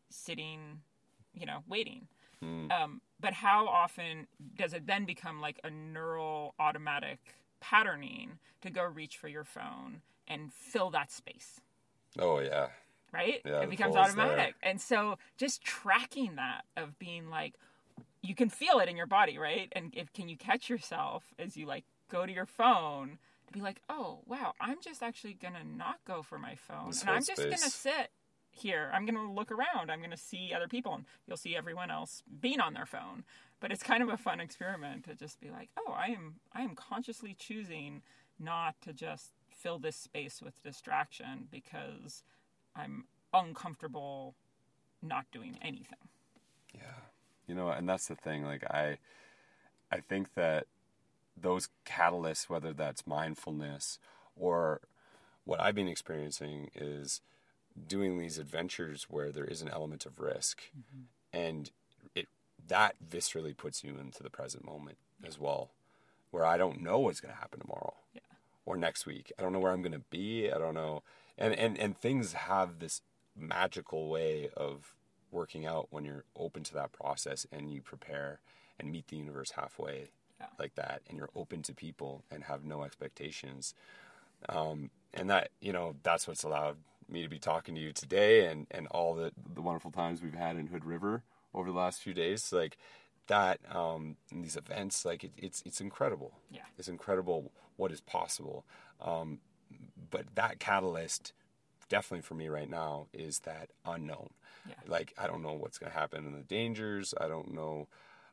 B: waiting. But how often does it then become like a neural automatic patterning to go reach for your phone and fill that space?
A: Oh, yeah.
B: Right?
A: Yeah,
B: it becomes automatic. And so just tracking that of being like, you can feel it in your body, right? And can you catch yourself as you like go to your phone to be like, oh, wow, I'm just actually going to not go for my phone. And I'm just going to sit here. I'm going to look around. I'm going to see other people, and you'll see everyone else being on their phone. But it's kind of a fun experiment to just be like, oh, I am consciously choosing not to just fill this space with distraction because I'm uncomfortable not doing anything.
A: Yeah. And that's the thing. Like, I think that those catalysts, whether that's mindfulness or what I've been experiencing, is doing these adventures where there is an element of risk. Mm-hmm. And that viscerally puts you into the present moment as well, where I don't know what's going to happen tomorrow or next week. I don't know where I'm going to be. I don't know. And things have this magical way of working out when you're open to that process and you prepare and meet the universe halfway like that, and you're open to people and have no expectations. And that, that's what's allowed me to be talking to you today, and all the wonderful times we've had in Hood River over the last few days. Like that, in these events, like it's incredible.
B: Yeah.
A: It's incredible what is possible. But that catalyst, definitely for me right now, is that unknown.
B: Yeah.
A: Like, I don't know what's going to happen in the dangers. I don't know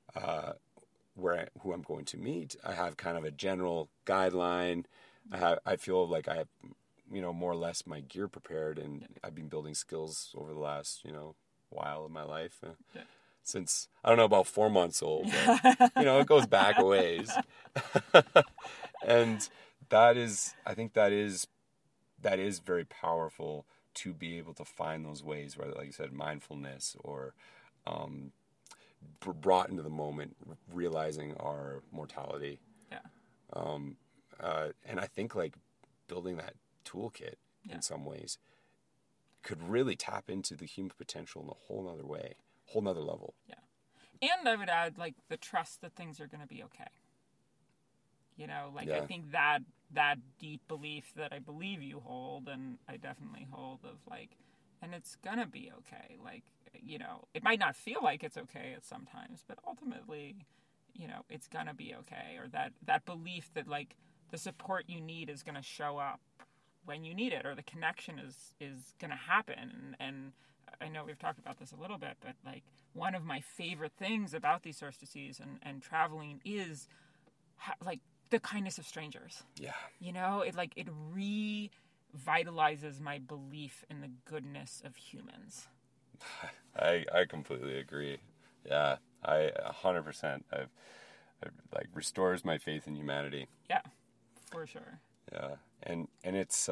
A: who I'm going to meet. I have kind of a general guideline. I feel like I have, more or less my gear prepared, and I've been building skills over the last, while in my life. Since, I don't know, about 4 months old, but, it goes back a ways. And I think that is very powerful, to be able to find those ways, whether, like you said, mindfulness or brought into the moment, realizing our mortality.
B: Yeah.
A: And I think like building that toolkit in some ways could really tap into the human potential in a whole nother way, whole nother level.
B: Yeah. And I would add, like, the trust that things are going to be okay. I think that deep belief that I believe you hold, and I definitely hold, of like, and it's gonna be okay. Like, it might not feel like it's okay at sometimes, but ultimately, it's gonna be okay. Or that belief that, like, the support you need is gonna show up when you need it, or the connection is gonna happen. And I know we've talked about this a little bit, but like, one of my favorite things about these solstices and traveling is like the kindness of strangers.
A: Yeah.
B: It revitalizes my belief in the goodness of humans.
A: I completely agree. Yeah, 100%. It like restores my faith in humanity.
B: Yeah, for sure.
A: Yeah, and it's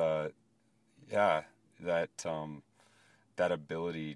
A: that ability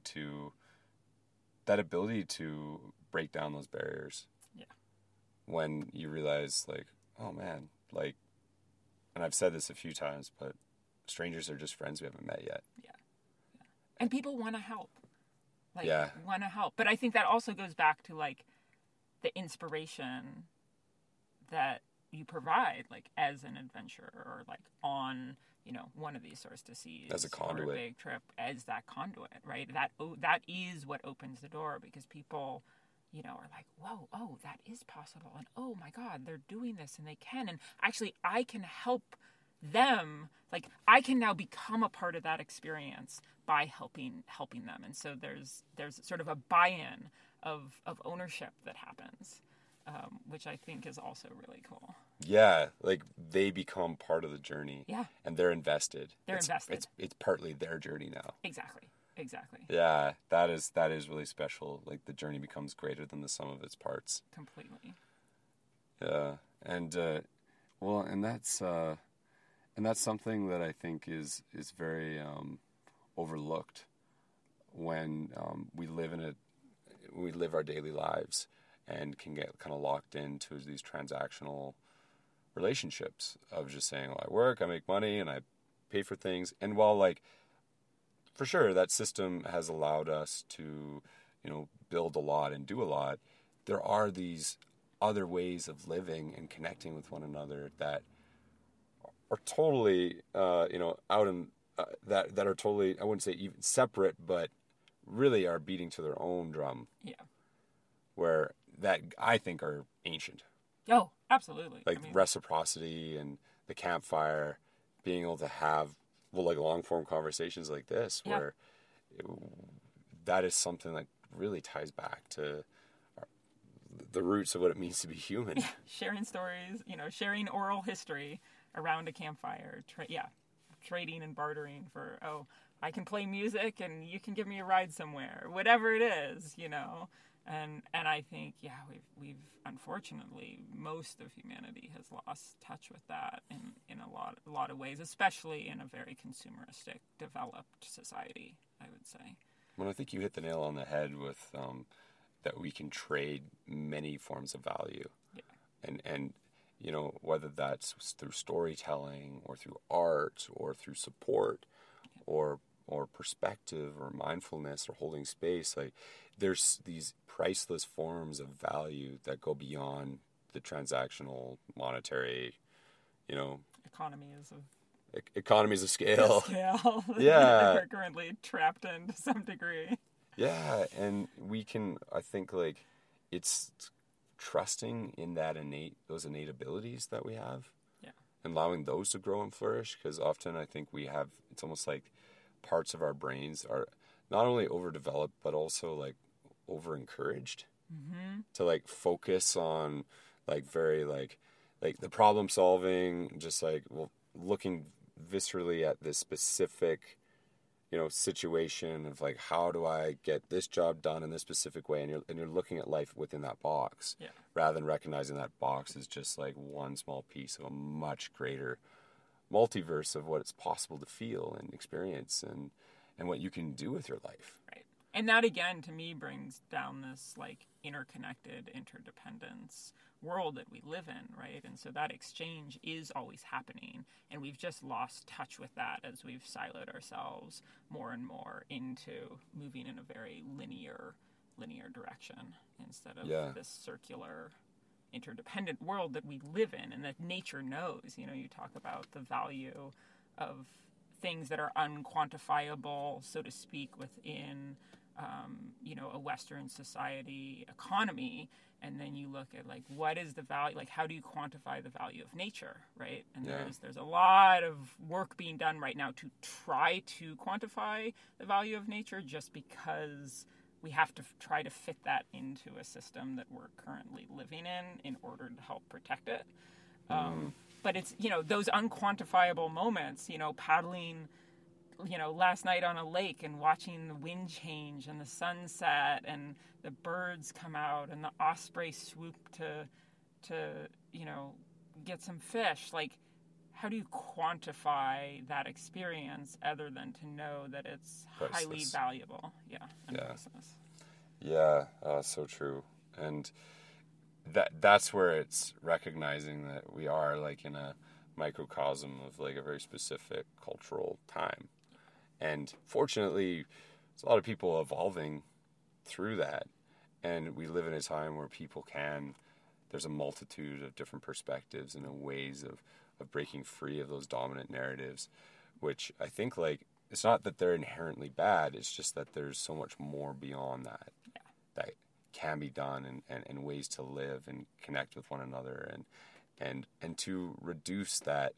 A: to break down those barriers.
B: Yeah.
A: When you realize, like, oh man, like, and I've said this a few times, but strangers are just friends we haven't met yet.
B: Yeah. And people want to help. Like,
A: yeah.
B: Want to help. But I think that also goes back to, like, the inspiration that you provide, like, as an adventurer, or like on, one of these solstices,
A: as a conduit,
B: or a big trip, as that conduit, right? That is what opens the door, because people, are like, whoa, oh, that is possible, and oh my God, they're doing this, and they can, and actually I can help them. Like, I can now become a part of that experience by helping them. And so there's sort of a buy-in of ownership that happens, which I think is also really cool.
A: Yeah, like, they become part of the journey.
B: Yeah.
A: And they're invested.
B: Invested.
A: It's partly their journey now.
B: Exactly.
A: Yeah, that is really special. Like, the journey becomes greater than the sum of its parts.
B: Completely.
A: Yeah, and that's something that I think is very overlooked when we live our daily lives and can get kind of locked into these transactional relationships of just saying, well, I work, I make money, and I pay for things. And while, like, for sure, that system has allowed us to, build a lot and do a lot, there are these other ways of living and connecting with one another that are totally, out in that are totally, I wouldn't say even separate, but really are beating to their own drum.
B: Yeah.
A: Where that I think are ancient.
B: Oh, absolutely.
A: Like, reciprocity and the campfire, being able to have, like, long form conversations like this, where that is something that really ties back to the roots of what it means to be human.
B: Yeah. Sharing stories, sharing oral history around a campfire. Trading and bartering for, oh, I can play music and you can give me a ride somewhere, whatever it is, And I think, we've unfortunately, most of humanity has lost touch with that in a lot of ways, especially in a very consumeristic, developed society, I would say.
A: Well, I think you hit the nail on the head with that we can trade many forms of value.
B: Yeah.
A: And whether that's through storytelling or through art or through support or perspective or mindfulness or holding space, like there's these priceless forms of value that go beyond the transactional monetary, economies of scale. Yeah.
B: We're currently trapped in to some degree.
A: Yeah, and we can, I think, like, it's trusting in those innate abilities that we have.
B: Yeah.
A: And allowing those to grow and flourish, because often I think it's almost like parts of our brains are not only overdeveloped, but also, like, over-encouraged to, like, focus on, like, very, like the problem solving, just, like, looking viscerally at this specific situation of, like, how do I get this job done in this specific way, and you're looking at life within that box, rather than recognizing that box is just like one small piece of a much greater multiverse of what it's possible to feel and experience and what you can do with your life.
B: Right. And that, again, to me, brings down this, like, interconnected interdependence world that we live in, right? And so that exchange is always happening, and we've just lost touch with that as we've siloed ourselves more and more into moving in a very linear direction instead of this circular interdependent world that we live in and that nature knows. You talk about the value of things that are unquantifiable, so to speak, within a Western society economy, and then you look at, like, what is the value, like, how do you quantify the value of nature, right? And there's a lot of work being done right now to try to quantify the value of nature, just because we have to try to fit that into a system that we're currently living in order to help protect it. But it's, those unquantifiable moments, paddling, last night on a lake and watching the wind change and the sunset and the birds come out and the osprey swoop to get some fish. Like, how do you quantify that experience other than to know that it's
A: priceless.
B: Highly valuable? Priceless.
A: Yeah, so true. And that's where it's recognizing that we are, like, in a microcosm of, like, a very specific cultural time. And fortunately, there's a lot of people evolving through that. And we live in a time where there's a multitude of different perspectives and ways of breaking free of those dominant narratives, which I think, like, it's not that they're inherently bad, it's just that there's so much more beyond that that can be done, and ways to live and connect with one another and to reduce that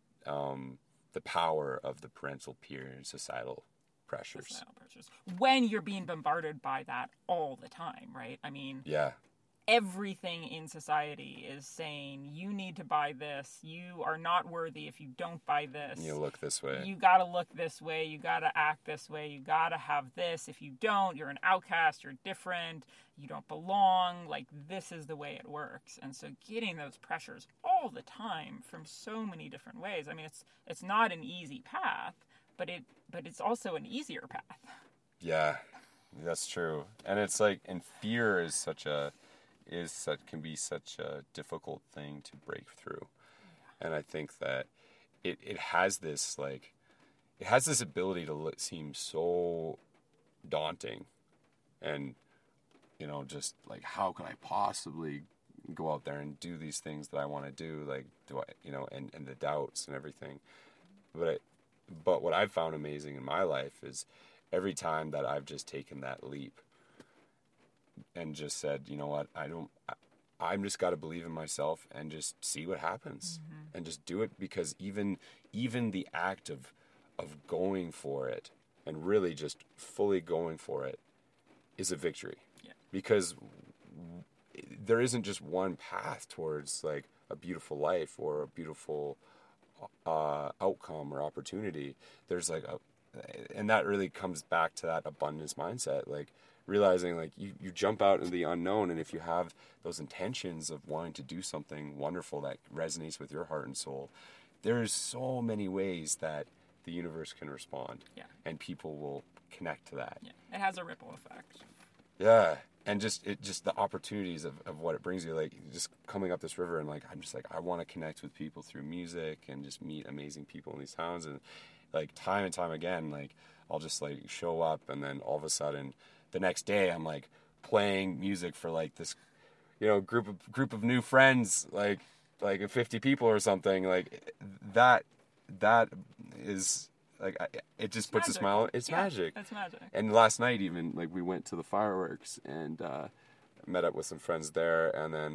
A: the power of the parental peer and societal pressures.
B: When you're being bombarded by that all the time, right? I mean, everything in society is saying, you need to buy this. You are not worthy if you don't buy this.
A: You look this way.
B: You got to look this way. You got to act this way. You got to have this. If you don't, you're an outcast. You're different. You don't belong. Like, this is the way it works. And so getting those pressures all the time from so many different ways. I mean, it's not an easy path, but it's also an easier path.
A: Yeah, that's true. And it's like, and fear can be such a difficult thing to break through. And I think that it has this ability to seem so daunting, and just like, how can I possibly go out there and do these things that I want to do? Like, do I, and the doubts and everything. But what I've found amazing in my life is every time that I've just taken that leap and just said, you know what, I'm just got to believe in myself and just see what happens, and just do it, because even the act of going for it and really just fully going for it is a victory. Yeah. Because there isn't just one path towards, like, a beautiful life or a beautiful outcome or opportunity. There's and that really comes back to that abundance mindset, like realizing, like, you jump out into the unknown, and if you have those intentions of wanting to do something wonderful that resonates with your heart and soul, there's so many ways that the universe can respond, and people will connect to that.
B: It has a ripple effect.
A: Yeah,
C: just the opportunities of what it brings you, like just coming up this river, and like I'm just like, I want to connect with people through music and just meet amazing people in these towns. And like time and time again, like I'll just like show up, and then all of a sudden the next day I'm like playing music for like this, you know, group of new friends, like 50 people or something. Like that is like, it just puts a smile. It's magic.
B: It's magic.
C: And last night even, like, we went to the fireworks and met up with some friends there, and then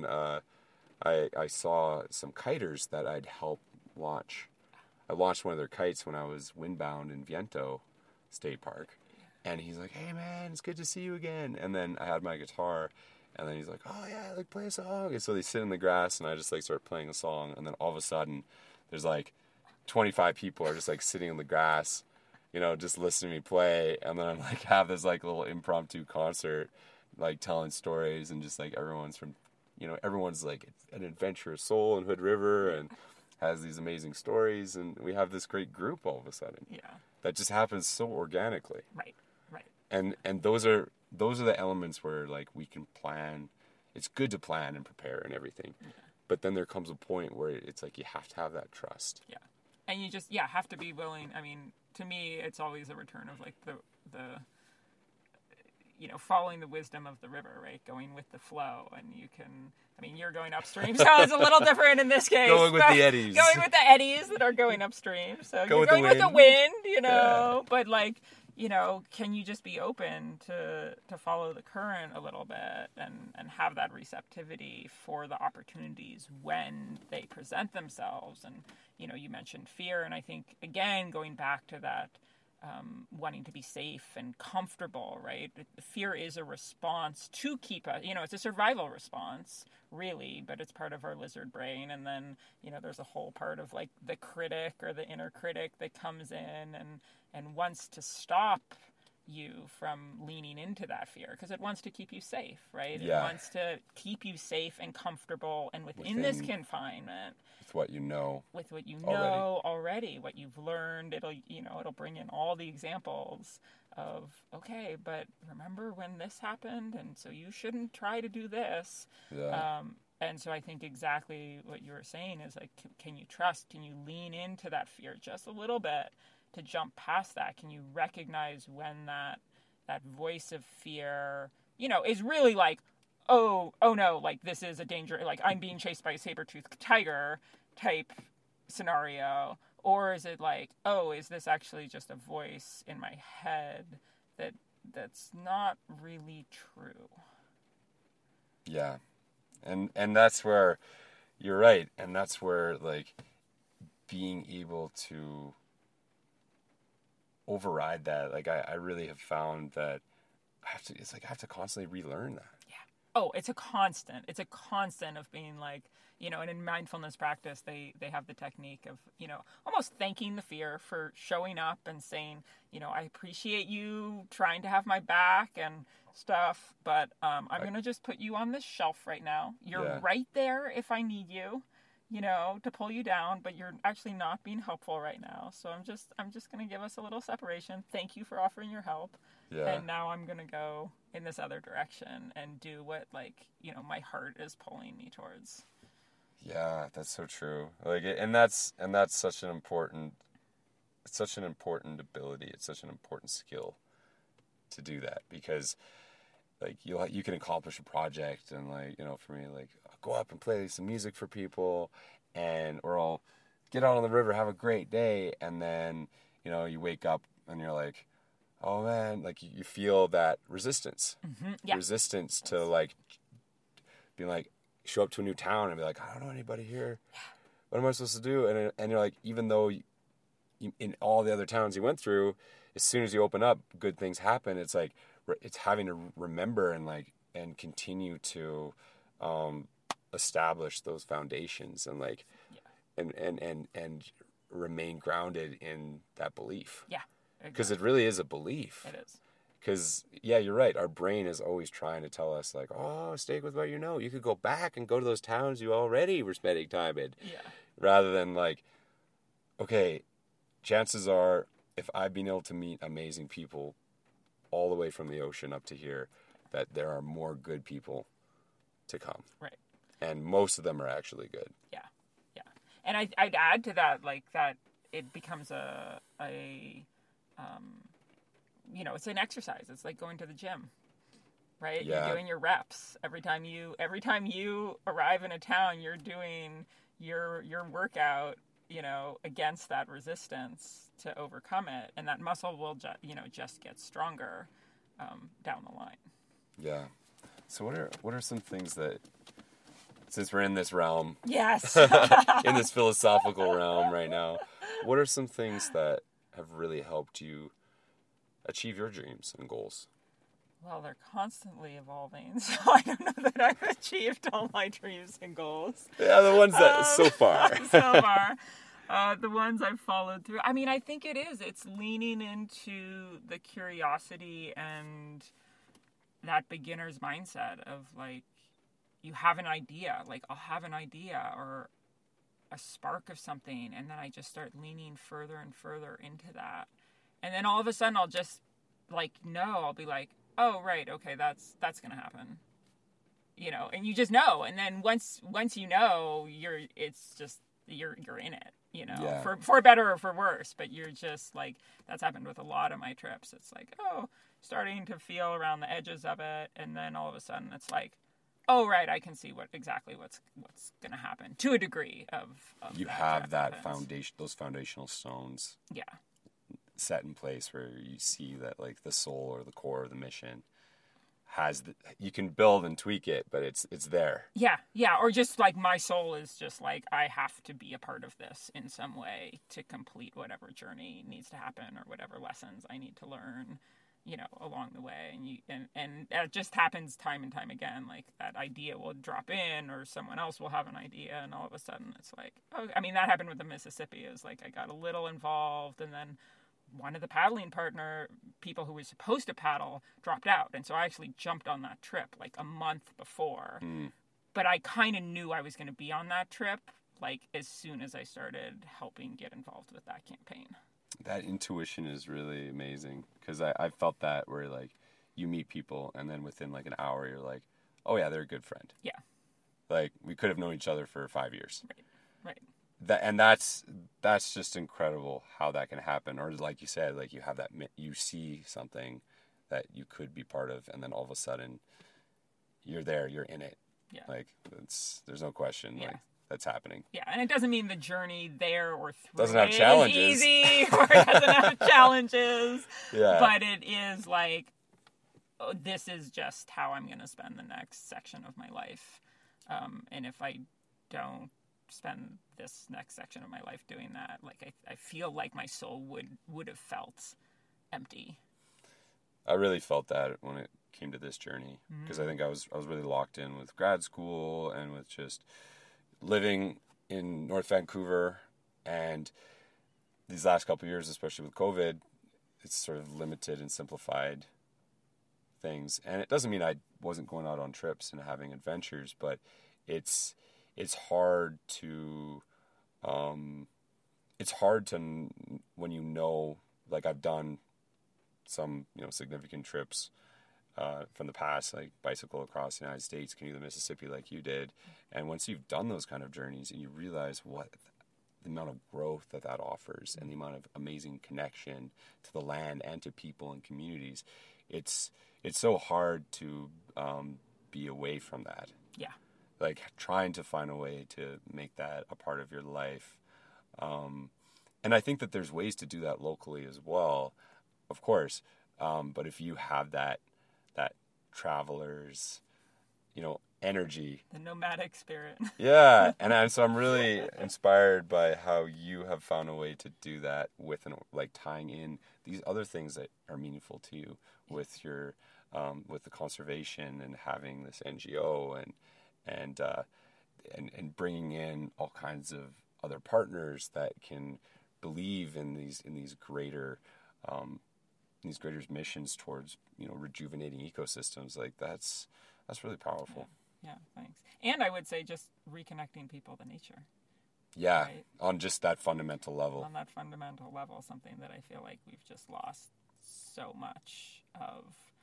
C: I saw some kiters that I'd helped launch. I launched one of their kites when I was windbound in Viento State Park, and he's like, "Hey man, it's good to see you again." And then I had my guitar, and then he's like, "Oh yeah, like play a song." And so they sit in the grass, and I just like start playing a song, and then all of a sudden, there's like 25 people are just like sitting in the grass, you know, just listening to me play. And then I'm like, have this like little impromptu concert, like telling stories, and just like everyone's like an adventurous soul in Hood River and has these amazing stories. And we have this great group all of a sudden.
B: Yeah.
C: That just happens so organically.
B: Right.
C: And those are the elements where like we can plan. It's good to plan and prepare and everything. Yeah. But then there comes a point where it's like you have to have that trust.
B: Yeah. And you just, have to be willing. I mean, to me, it's always a return of like the you know, following the wisdom of the river, right? Going with the flow. And you can, I mean, you're going upstream, so it's a little different in this case.
C: Going with the eddies.
B: Going with the eddies that are going upstream. So you're going with the wind, you know, but like, you know, can you just be open to follow the current a little bit and have that receptivity for the opportunities when they present themselves? And, you know, you mentioned fear, and I think, again, going back to that, wanting to be safe and comfortable, right? Fear is a response to keep us, you know, it's a survival response, really, but it's part of our lizard brain. And then, you know, there's a whole part of like the critic or the inner critic that comes in and wants to stop you from leaning into that fear because it wants to keep you safe, right?
C: Yeah.
B: It wants to keep you safe and comfortable and within this confinement.
C: With what you know.
B: With what you know already, what you've learned. It'll bring in all the examples of, okay, but remember when this happened, and so you shouldn't try to do this.
C: Yeah.
B: And so I think exactly what you were saying is like, can you trust? Can you lean into that fear just a little bit to jump past that? Can you recognize when that voice of fear, you know, is really like, oh no, like this is a danger, like I'm being chased by a saber-toothed tiger type scenario? Or is it like, oh, is this actually just a voice in my head that's not really true?
C: Yeah. And that's where you're right. And that's where like being able to override that, like I really have found that I have to constantly relearn that.
B: Yeah. Oh, it's a constant of being like, you know, and in mindfulness practice, they have the technique of, you know, almost thanking the fear for showing up and saying, you know, I appreciate you trying to have my back and stuff, but I'm going to just put you on this shelf right now. You're right there if I need you, you know, to pull you down, but you're actually not being helpful right now. So I'm just going to give us a little separation. Thank you for offering your help. Yeah. And now I'm going to go in this other direction and do what, like, you know, my heart is pulling me towards.
C: Yeah, that's so true. Like, and that's such an important, it's such an important ability. It's such an important skill to do that, because like you can accomplish a project, and like, you know, for me, like I'll go up and play some music for people, or I'll get out on the river, have a great day, and then, you know, you wake up and you're like, oh man, like you feel that resistance, resistance to like being like, show up to a new town and be like, I don't know anybody here. What am I supposed to do? And you're like, even though in all the other towns you went through, as soon as you open up, good things happen. It's like, it's having to remember and continue to establish those foundations and like, and remain grounded in that belief.
B: Yeah.
C: Because it really is a belief.
B: It is.
C: Because, yeah, you're right. Our brain is always trying to tell us, like, oh, stick with what you know. You could go back and go to those towns you already were spending time in.
B: Yeah.
C: Rather than, like, okay, chances are, if I've been able to meet amazing people all the way from the ocean up to here, that there are more good people to come.
B: Right.
C: And most of them are actually good.
B: Yeah. Yeah. And I'd add to that, like, that it becomes it's an exercise. It's like going to the gym, right?
C: Yeah.
B: You're doing your reps. Every time you arrive in a town, you're doing your workout, against that resistance to overcome it. And that muscle will just get stronger down the line.
C: Yeah. So what are some things that, since we're in this realm,
B: Yes.
C: in this philosophical realm right now, what are some things that have really helped you achieve your dreams and goals?
B: Well, they're constantly evolving, so I don't know that I've achieved all my dreams and goals.
C: Yeah, the ones that so far.
B: The ones I've followed through. I mean, I think it's leaning into the curiosity and that beginner's mindset of, like, you have an idea, like, I'll have an idea or a spark of something, and then I just start leaning further and further into that. And then all of a sudden I'll just, like, I'll be like, oh, right, okay, that's going to happen. And you just know. And then once you know, you're in it,
C: Yeah.
B: for better or for worse. But you're just, like, that's happened with a lot of my trips. It's like, starting to feel around the edges of it. And then all of a sudden it's like, oh, right, I can see exactly what's going to happen to a degree of
C: You have that foundation, those foundational stones.
B: Yeah.
C: Set in place where you see that, like, the soul or the core of the mission you can build and tweak it, but it's there.
B: Yeah. Or just, like, my soul is just like, I have to be a part of this in some way to complete whatever journey needs to happen or whatever lessons I need to learn, along the way. And that just happens time and time again. Like, that idea will drop in, or someone else will have an idea, and all of a sudden it's like, oh, I mean, that happened with the Mississippi. It was like, I got a little involved, and then one of the paddling people who was supposed to paddle dropped out. And so I actually jumped on that trip like a month before. But I kind of knew I was going to be on that trip, like, as soon as I started helping get involved with that campaign.
C: That intuition is really amazing, because I felt that where, like, you meet people and then within, like, an hour you're like, oh yeah, they're a good friend.
B: Yeah.
C: Like, we could have known each other for 5 years.
B: Right.
C: That's just incredible how that can happen. Or, like you said, like, you have that, you see something that you could be part of, and then all of a sudden you're there, you're in it.
B: Yeah.
C: Like, there's no question.
B: Yeah.
C: Like, that's happening.
B: Yeah, and it doesn't mean the journey there or through
C: doesn't have
B: it
C: challenges.
B: is easy, or it doesn't have challenges.
C: Yeah.
B: But it is like, this is just how I'm going to spend the next section of my life. And if I don't spend this next section of my life doing that, like, I feel like my soul would have felt empty.
C: I really felt that when it came to this journey, because I think I was really locked in with grad school and with just living in North Vancouver, and these last couple of years, especially with COVID, it's sort of limited and simplified things. And it doesn't mean I wasn't going out on trips and having adventures, but it's hard to when you know, like, I've done some, significant trips from the past, like bicycle across the United States, canoe the Mississippi like you did. And once you've done those kind of journeys and you realize what the amount of growth that offers and the amount of amazing connection to the land and to people and communities, it's so hard to be away from that.
B: Yeah.
C: Like, trying to find a way to make that a part of your life. And I think that there's ways to do that locally as well, of course. But if you have that traveler's, energy.
B: The nomadic spirit.
C: Yeah. And so I'm really inspired by how you have found a way to do that with, like, tying in these other things that are meaningful to you with your, with the conservation and having this NGO and bringing in all kinds of other partners that can believe in these greater missions towards, rejuvenating ecosystems. Like, that's really powerful.
B: Yeah, thanks. And I would say just reconnecting people to nature.
C: Yeah,
B: right?
C: On just that fundamental level.
B: On that fundamental level, something that I feel like we've just lost so much of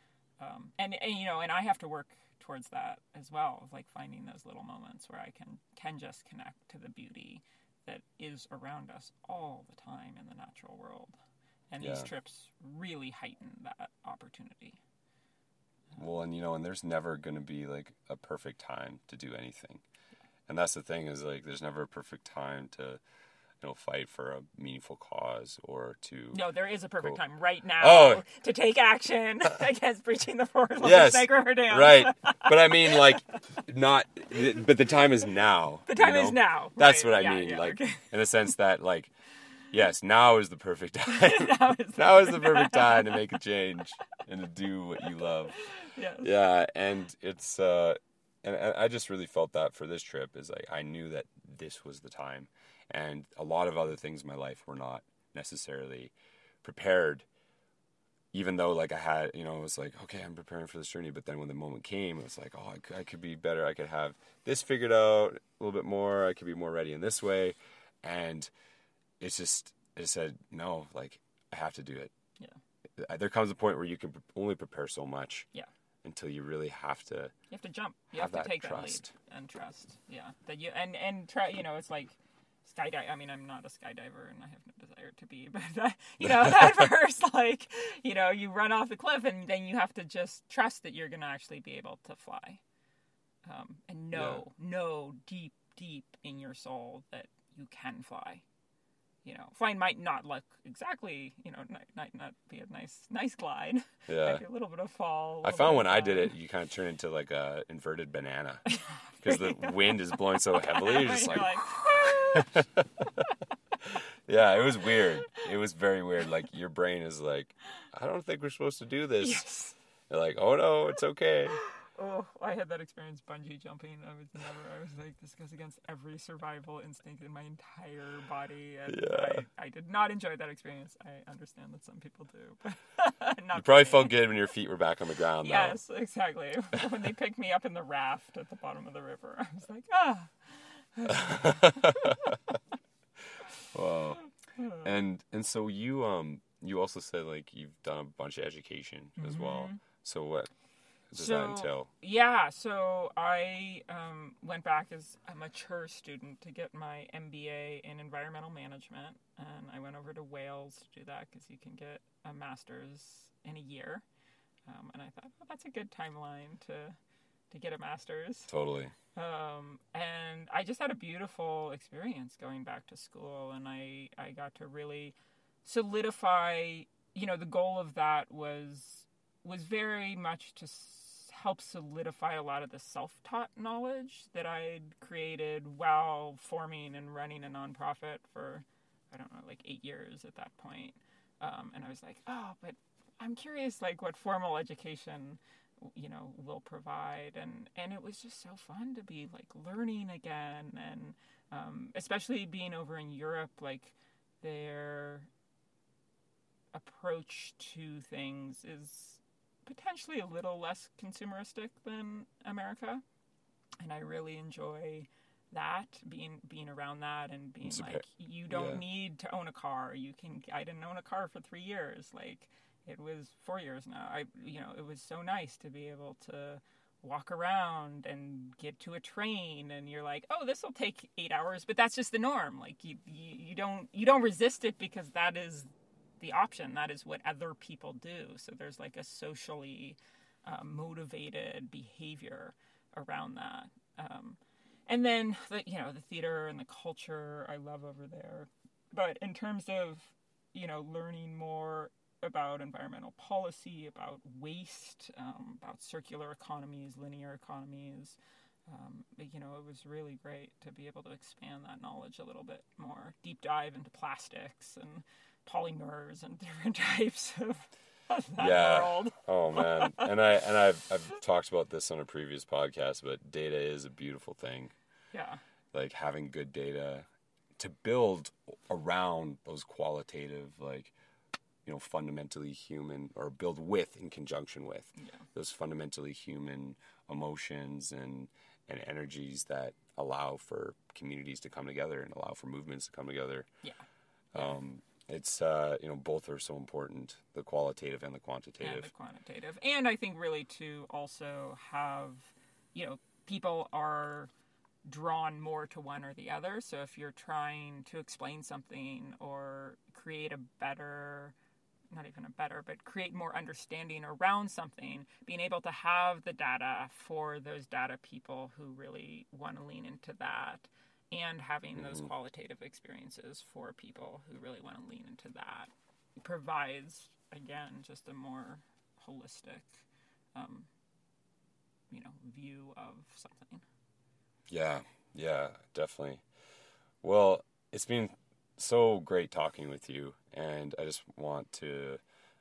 B: And I have to work towards that as well, like finding those little moments where I can just connect to the beauty that is around us all the time in the natural world. And these trips really heighten that opportunity.
C: Well, and there's never going to be like a perfect time to do anything. And that's the thing, is like there's never a perfect time to fight for a meaningful cause, or to...
B: No, there is a perfect time right now to take action against breaching the forest of the Snake River Dam.
C: Right. But I mean, like, but the time is now.
B: The time is now.
C: That's
B: right.
C: what I mean. In the sense that, like, yes, now is the perfect time. now is the perfect time to make a change and to do what you love.
B: Yes.
C: Yeah, and it's... and I just really felt that for this trip, is like I knew that this was the time. And a lot of other things in my life were not necessarily prepared, even though like I had, it was like, okay, I'm preparing for this journey. But then when the moment came, it was like, oh, I could be better. I could have this figured out a little bit more. I could be more ready in this way. And it said, no, like I have to do it.
B: Yeah.
C: There comes a point where you can only prepare so much.
B: Yeah.
C: Until you really have to.
B: You have to jump. You have to take
C: trust.
B: That lead and trust. Yeah. That you and try. It's like skydive. I mean, I'm not a skydiver, and I have no desire to be. But at first, like, you run off the cliff, and then you have to just trust that you're going to actually be able to fly, and know deep in your soul that you can fly. Flying might not look exactly, might not be a nice glide.
C: Yeah.
B: Might be a little bit of fall.
C: I found when I did it, you kind of turn into like a inverted banana because the wind is blowing so heavily. You're just like yeah, it was weird. It was very weird. Like your brain is like, I don't think we're supposed to do this.
B: Yes.
C: You're like, oh no, it's okay.
B: Oh, I had that experience bungee jumping. I was like, this goes against every survival instinct in my entire body. And I did not enjoy that experience. I understand that some people do. But
C: you probably felt good when your feet were back on the ground, though.
B: Yes, exactly. When they picked me up in the raft at the bottom of the river, I was like,
C: Wow. And so you also said like you've done a bunch of education as well. So what does that entail?
B: Yeah, so I went back as a mature student to get my MBA in environmental management, and I went over to Wales to do that because you can get a master's in a year. And I thought, well, that's a good timeline to get a master's.
C: Totally.
B: And I just had a beautiful experience going back to school, and I got to really solidify, the goal of that was very much to help solidify a lot of the self-taught knowledge that I'd created while forming and running a nonprofit for, I don't know, like 8 years at that point. And I was like, oh, but I'm curious, like, what formal education, will provide. And it was just so fun to be, like, learning again. And especially being over in Europe, like, their approach to things is potentially a little less consumeristic than America, and I really enjoy that, being around that, and being like, you don't need to own a car. I didn't own a car for 3 years. Like, it was 4 years now. It was so nice to be able to walk around and get to a train, and you're like, oh, this will take 8 hours, but that's just the norm. Like, you don't resist it because that is the option. That is what other people do. So there's like a socially motivated behavior around that. And then the theater and the culture I love over there. But in terms of, learning more about environmental policy, about waste, about circular economies, linear economies, it was really great to be able to expand that knowledge a little bit more, deep dive into plastics and polymers and different types of that world.
C: Oh man. And I've talked about this on a previous podcast, but data is a beautiful thing.
B: Yeah.
C: Like having good data to build around those qualitative, like, fundamentally human, or build with in conjunction with those fundamentally human emotions and energies that allow for communities to come together and allow for movements to come together.
B: Yeah.
C: it's both are so important, the qualitative and the quantitative.
B: And the quantitative. And I think really to also have, people are drawn more to one or the other. So if you're trying to explain something or create create more understanding around something, being able to have the data for those data people who really want to lean into that, and having those qualitative experiences for people who really want to lean into that provides, again, just a more holistic, view of something.
C: Yeah, definitely. Well, it's been so great talking with you, and I just want to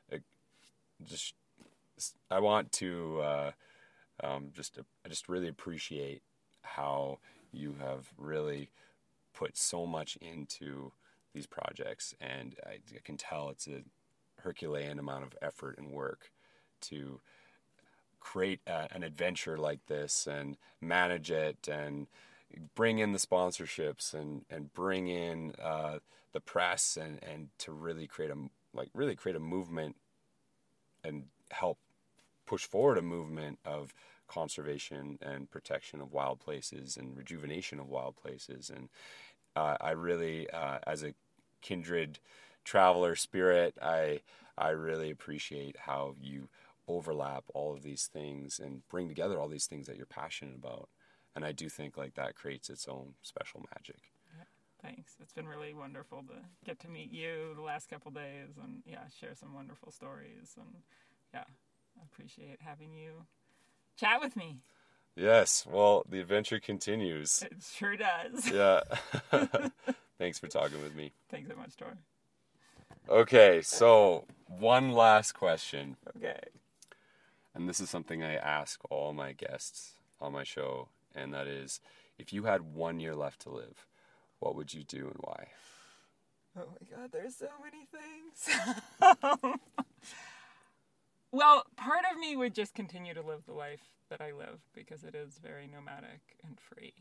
C: I just really appreciate how you have really put so much into these projects, and I can tell it's a Herculean amount of effort and work to create an adventure like this and manage it and bring in the sponsorships and bring in the press and to really create a movement and help push forward a movement of conservation and protection of wild places and rejuvenation of wild places. And I really, as a kindred traveler spirit, I really appreciate how you overlap all of these things and bring together all these things that you're passionate about. And I do think like that creates its own special magic.
B: Yeah, thanks. It's been really wonderful to get to meet you the last couple days and share some wonderful stories. And I appreciate having you chat with me.
C: Yes. Well, the adventure continues.
B: It sure does.
C: Yeah. Thanks for talking with me.
B: Thanks so much, Tor.
C: Okay. So one last question.
B: Okay.
C: And this is something I ask all my guests on my show. And that is, if you had 1 year left to live, what would you do and why?
B: Oh my God, there's so many things. Well, part of me would just continue to live the life that I live because it is very nomadic and free.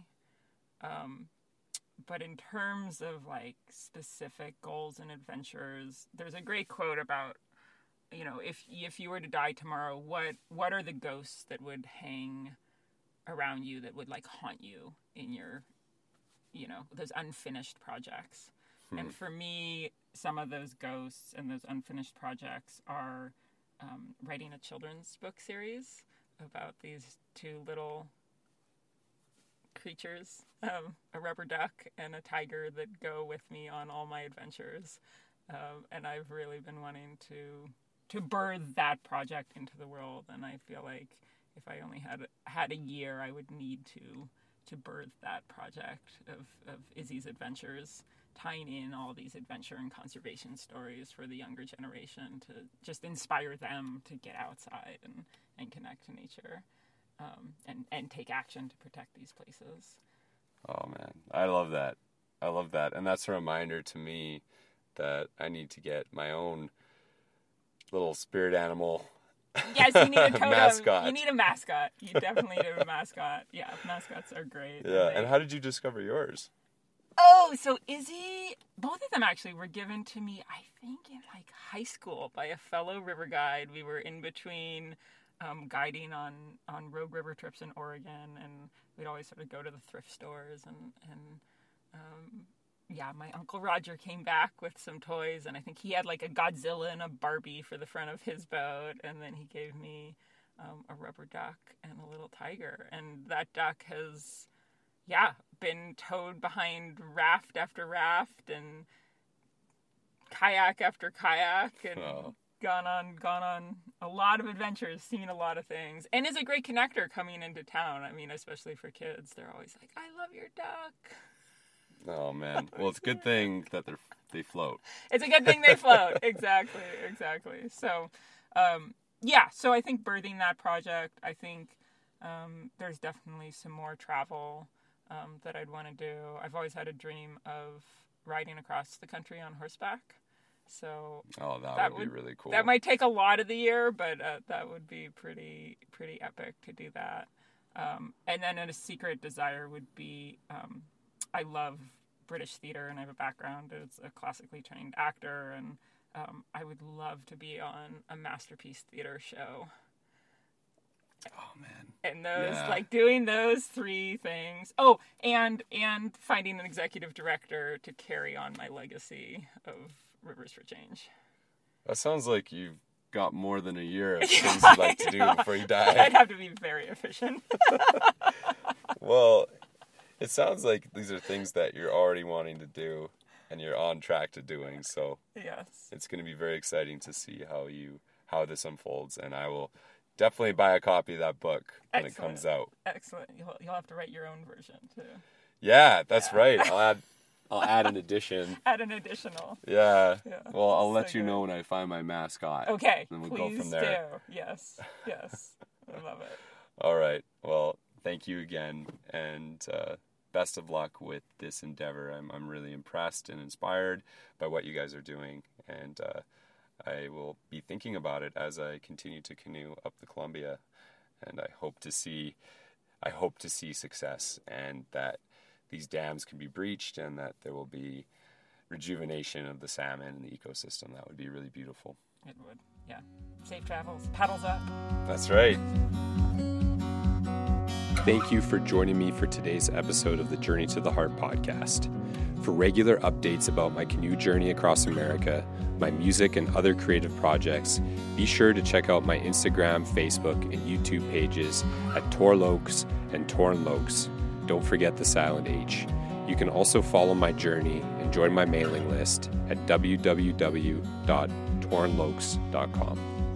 B: But in terms of like specific goals and adventures, there's a great quote about, if you were to die tomorrow, what are the ghosts that would hang around you that would like haunt you in your, those unfinished projects. And for me, some of those ghosts and those unfinished projects are writing a children's book series about these two little creatures, a rubber duck and a tiger that go with me on all my adventures. And I've really been wanting to birth that project into the world. And I feel like if I only had a year, I would need to birth that project of Izzy's adventures, tying in all these adventure and conservation stories for the younger generation to just inspire them to get outside and connect to nature, and take action to protect these places.
C: Oh man, I love that. And that's a reminder to me that I need to get my own little spirit animal.
B: Yes, you need a totem.
C: Mascot.
B: You need a mascot. You definitely need a mascot. Yeah, mascots are great.
C: Yeah, and how did you discover yours?
B: Oh, so Izzy, both of them actually were given to me, I think, in like high school by a fellow river guide. We were in between guiding on rogue river trips in Oregon, and we'd always sort of go to the thrift stores and my Uncle Roger came back with some toys, and I think he had like a Godzilla and a Barbie for the front of his boat, and then he gave me a rubber duck and a little tiger, and that duck has, been towed behind raft after raft and kayak after kayak and gone on a lot of adventures, seen a lot of things, and is a great connector coming into town. I mean, especially for kids, they're always like, "I love your duck."
C: Oh man, well, it's a good thing that they float.
B: It's a good thing they float. Exactly. So, so I think birthing that project, I think there's definitely some more travel that I'd want to do. I've always had a dream of riding across the country on horseback. So
C: that would be really cool.
B: That might take a lot of the year, but that would be pretty epic to do that. And then a secret desire would be, I love British theater, and I have a background as a classically trained actor, and I would love to be on a Masterpiece Theater show.
C: Oh man.
B: And those,
C: Yeah.
B: like, doing those 3 things. Oh, and finding an executive director to carry on my legacy of Rivers for Change.
C: That sounds like you've got more than a year of things you'd like to do before you die.
B: I'd have to be very efficient.
C: Well, it sounds like these are things that you're already wanting to do and you're on track to doing. So
B: Yes.
C: it's going to be very exciting to see how this unfolds. And I will definitely buy a copy of that book when it comes out.
B: Excellent. You'll have to write your own version, too.
C: Yeah, that's right. I'll add an addition.
B: Add an additional.
C: Yeah.
B: Yeah.
C: Well, I'll let
B: So
C: you
B: good.
C: know when I find my mascot.
B: Okay.
C: And then we'll
B: please
C: go from there.
B: do. Yes. Yes. I love it.
C: All right. Well, thank you again, and best of luck with this endeavor. I'm really impressed and inspired by what you guys are doing, and I will be thinking about it as I continue to canoe up the Columbia, and I hope to see success, and that these dams can be breached, and that there will be rejuvenation of the salmon and the ecosystem. That would be really beautiful.
B: It would. Yeah. Safe travels. Paddles up.
C: That's right.
A: Thank you for joining me for today's episode of the Journey to the Heart podcast. For regular updates about my canoe journey across America, my music, and other creative projects, be sure to check out my Instagram, Facebook, and YouTube pages at Torlokes and Tornlokes. Don't forget the silent H. You can also follow my journey and join my mailing list at www.tornlokes.com.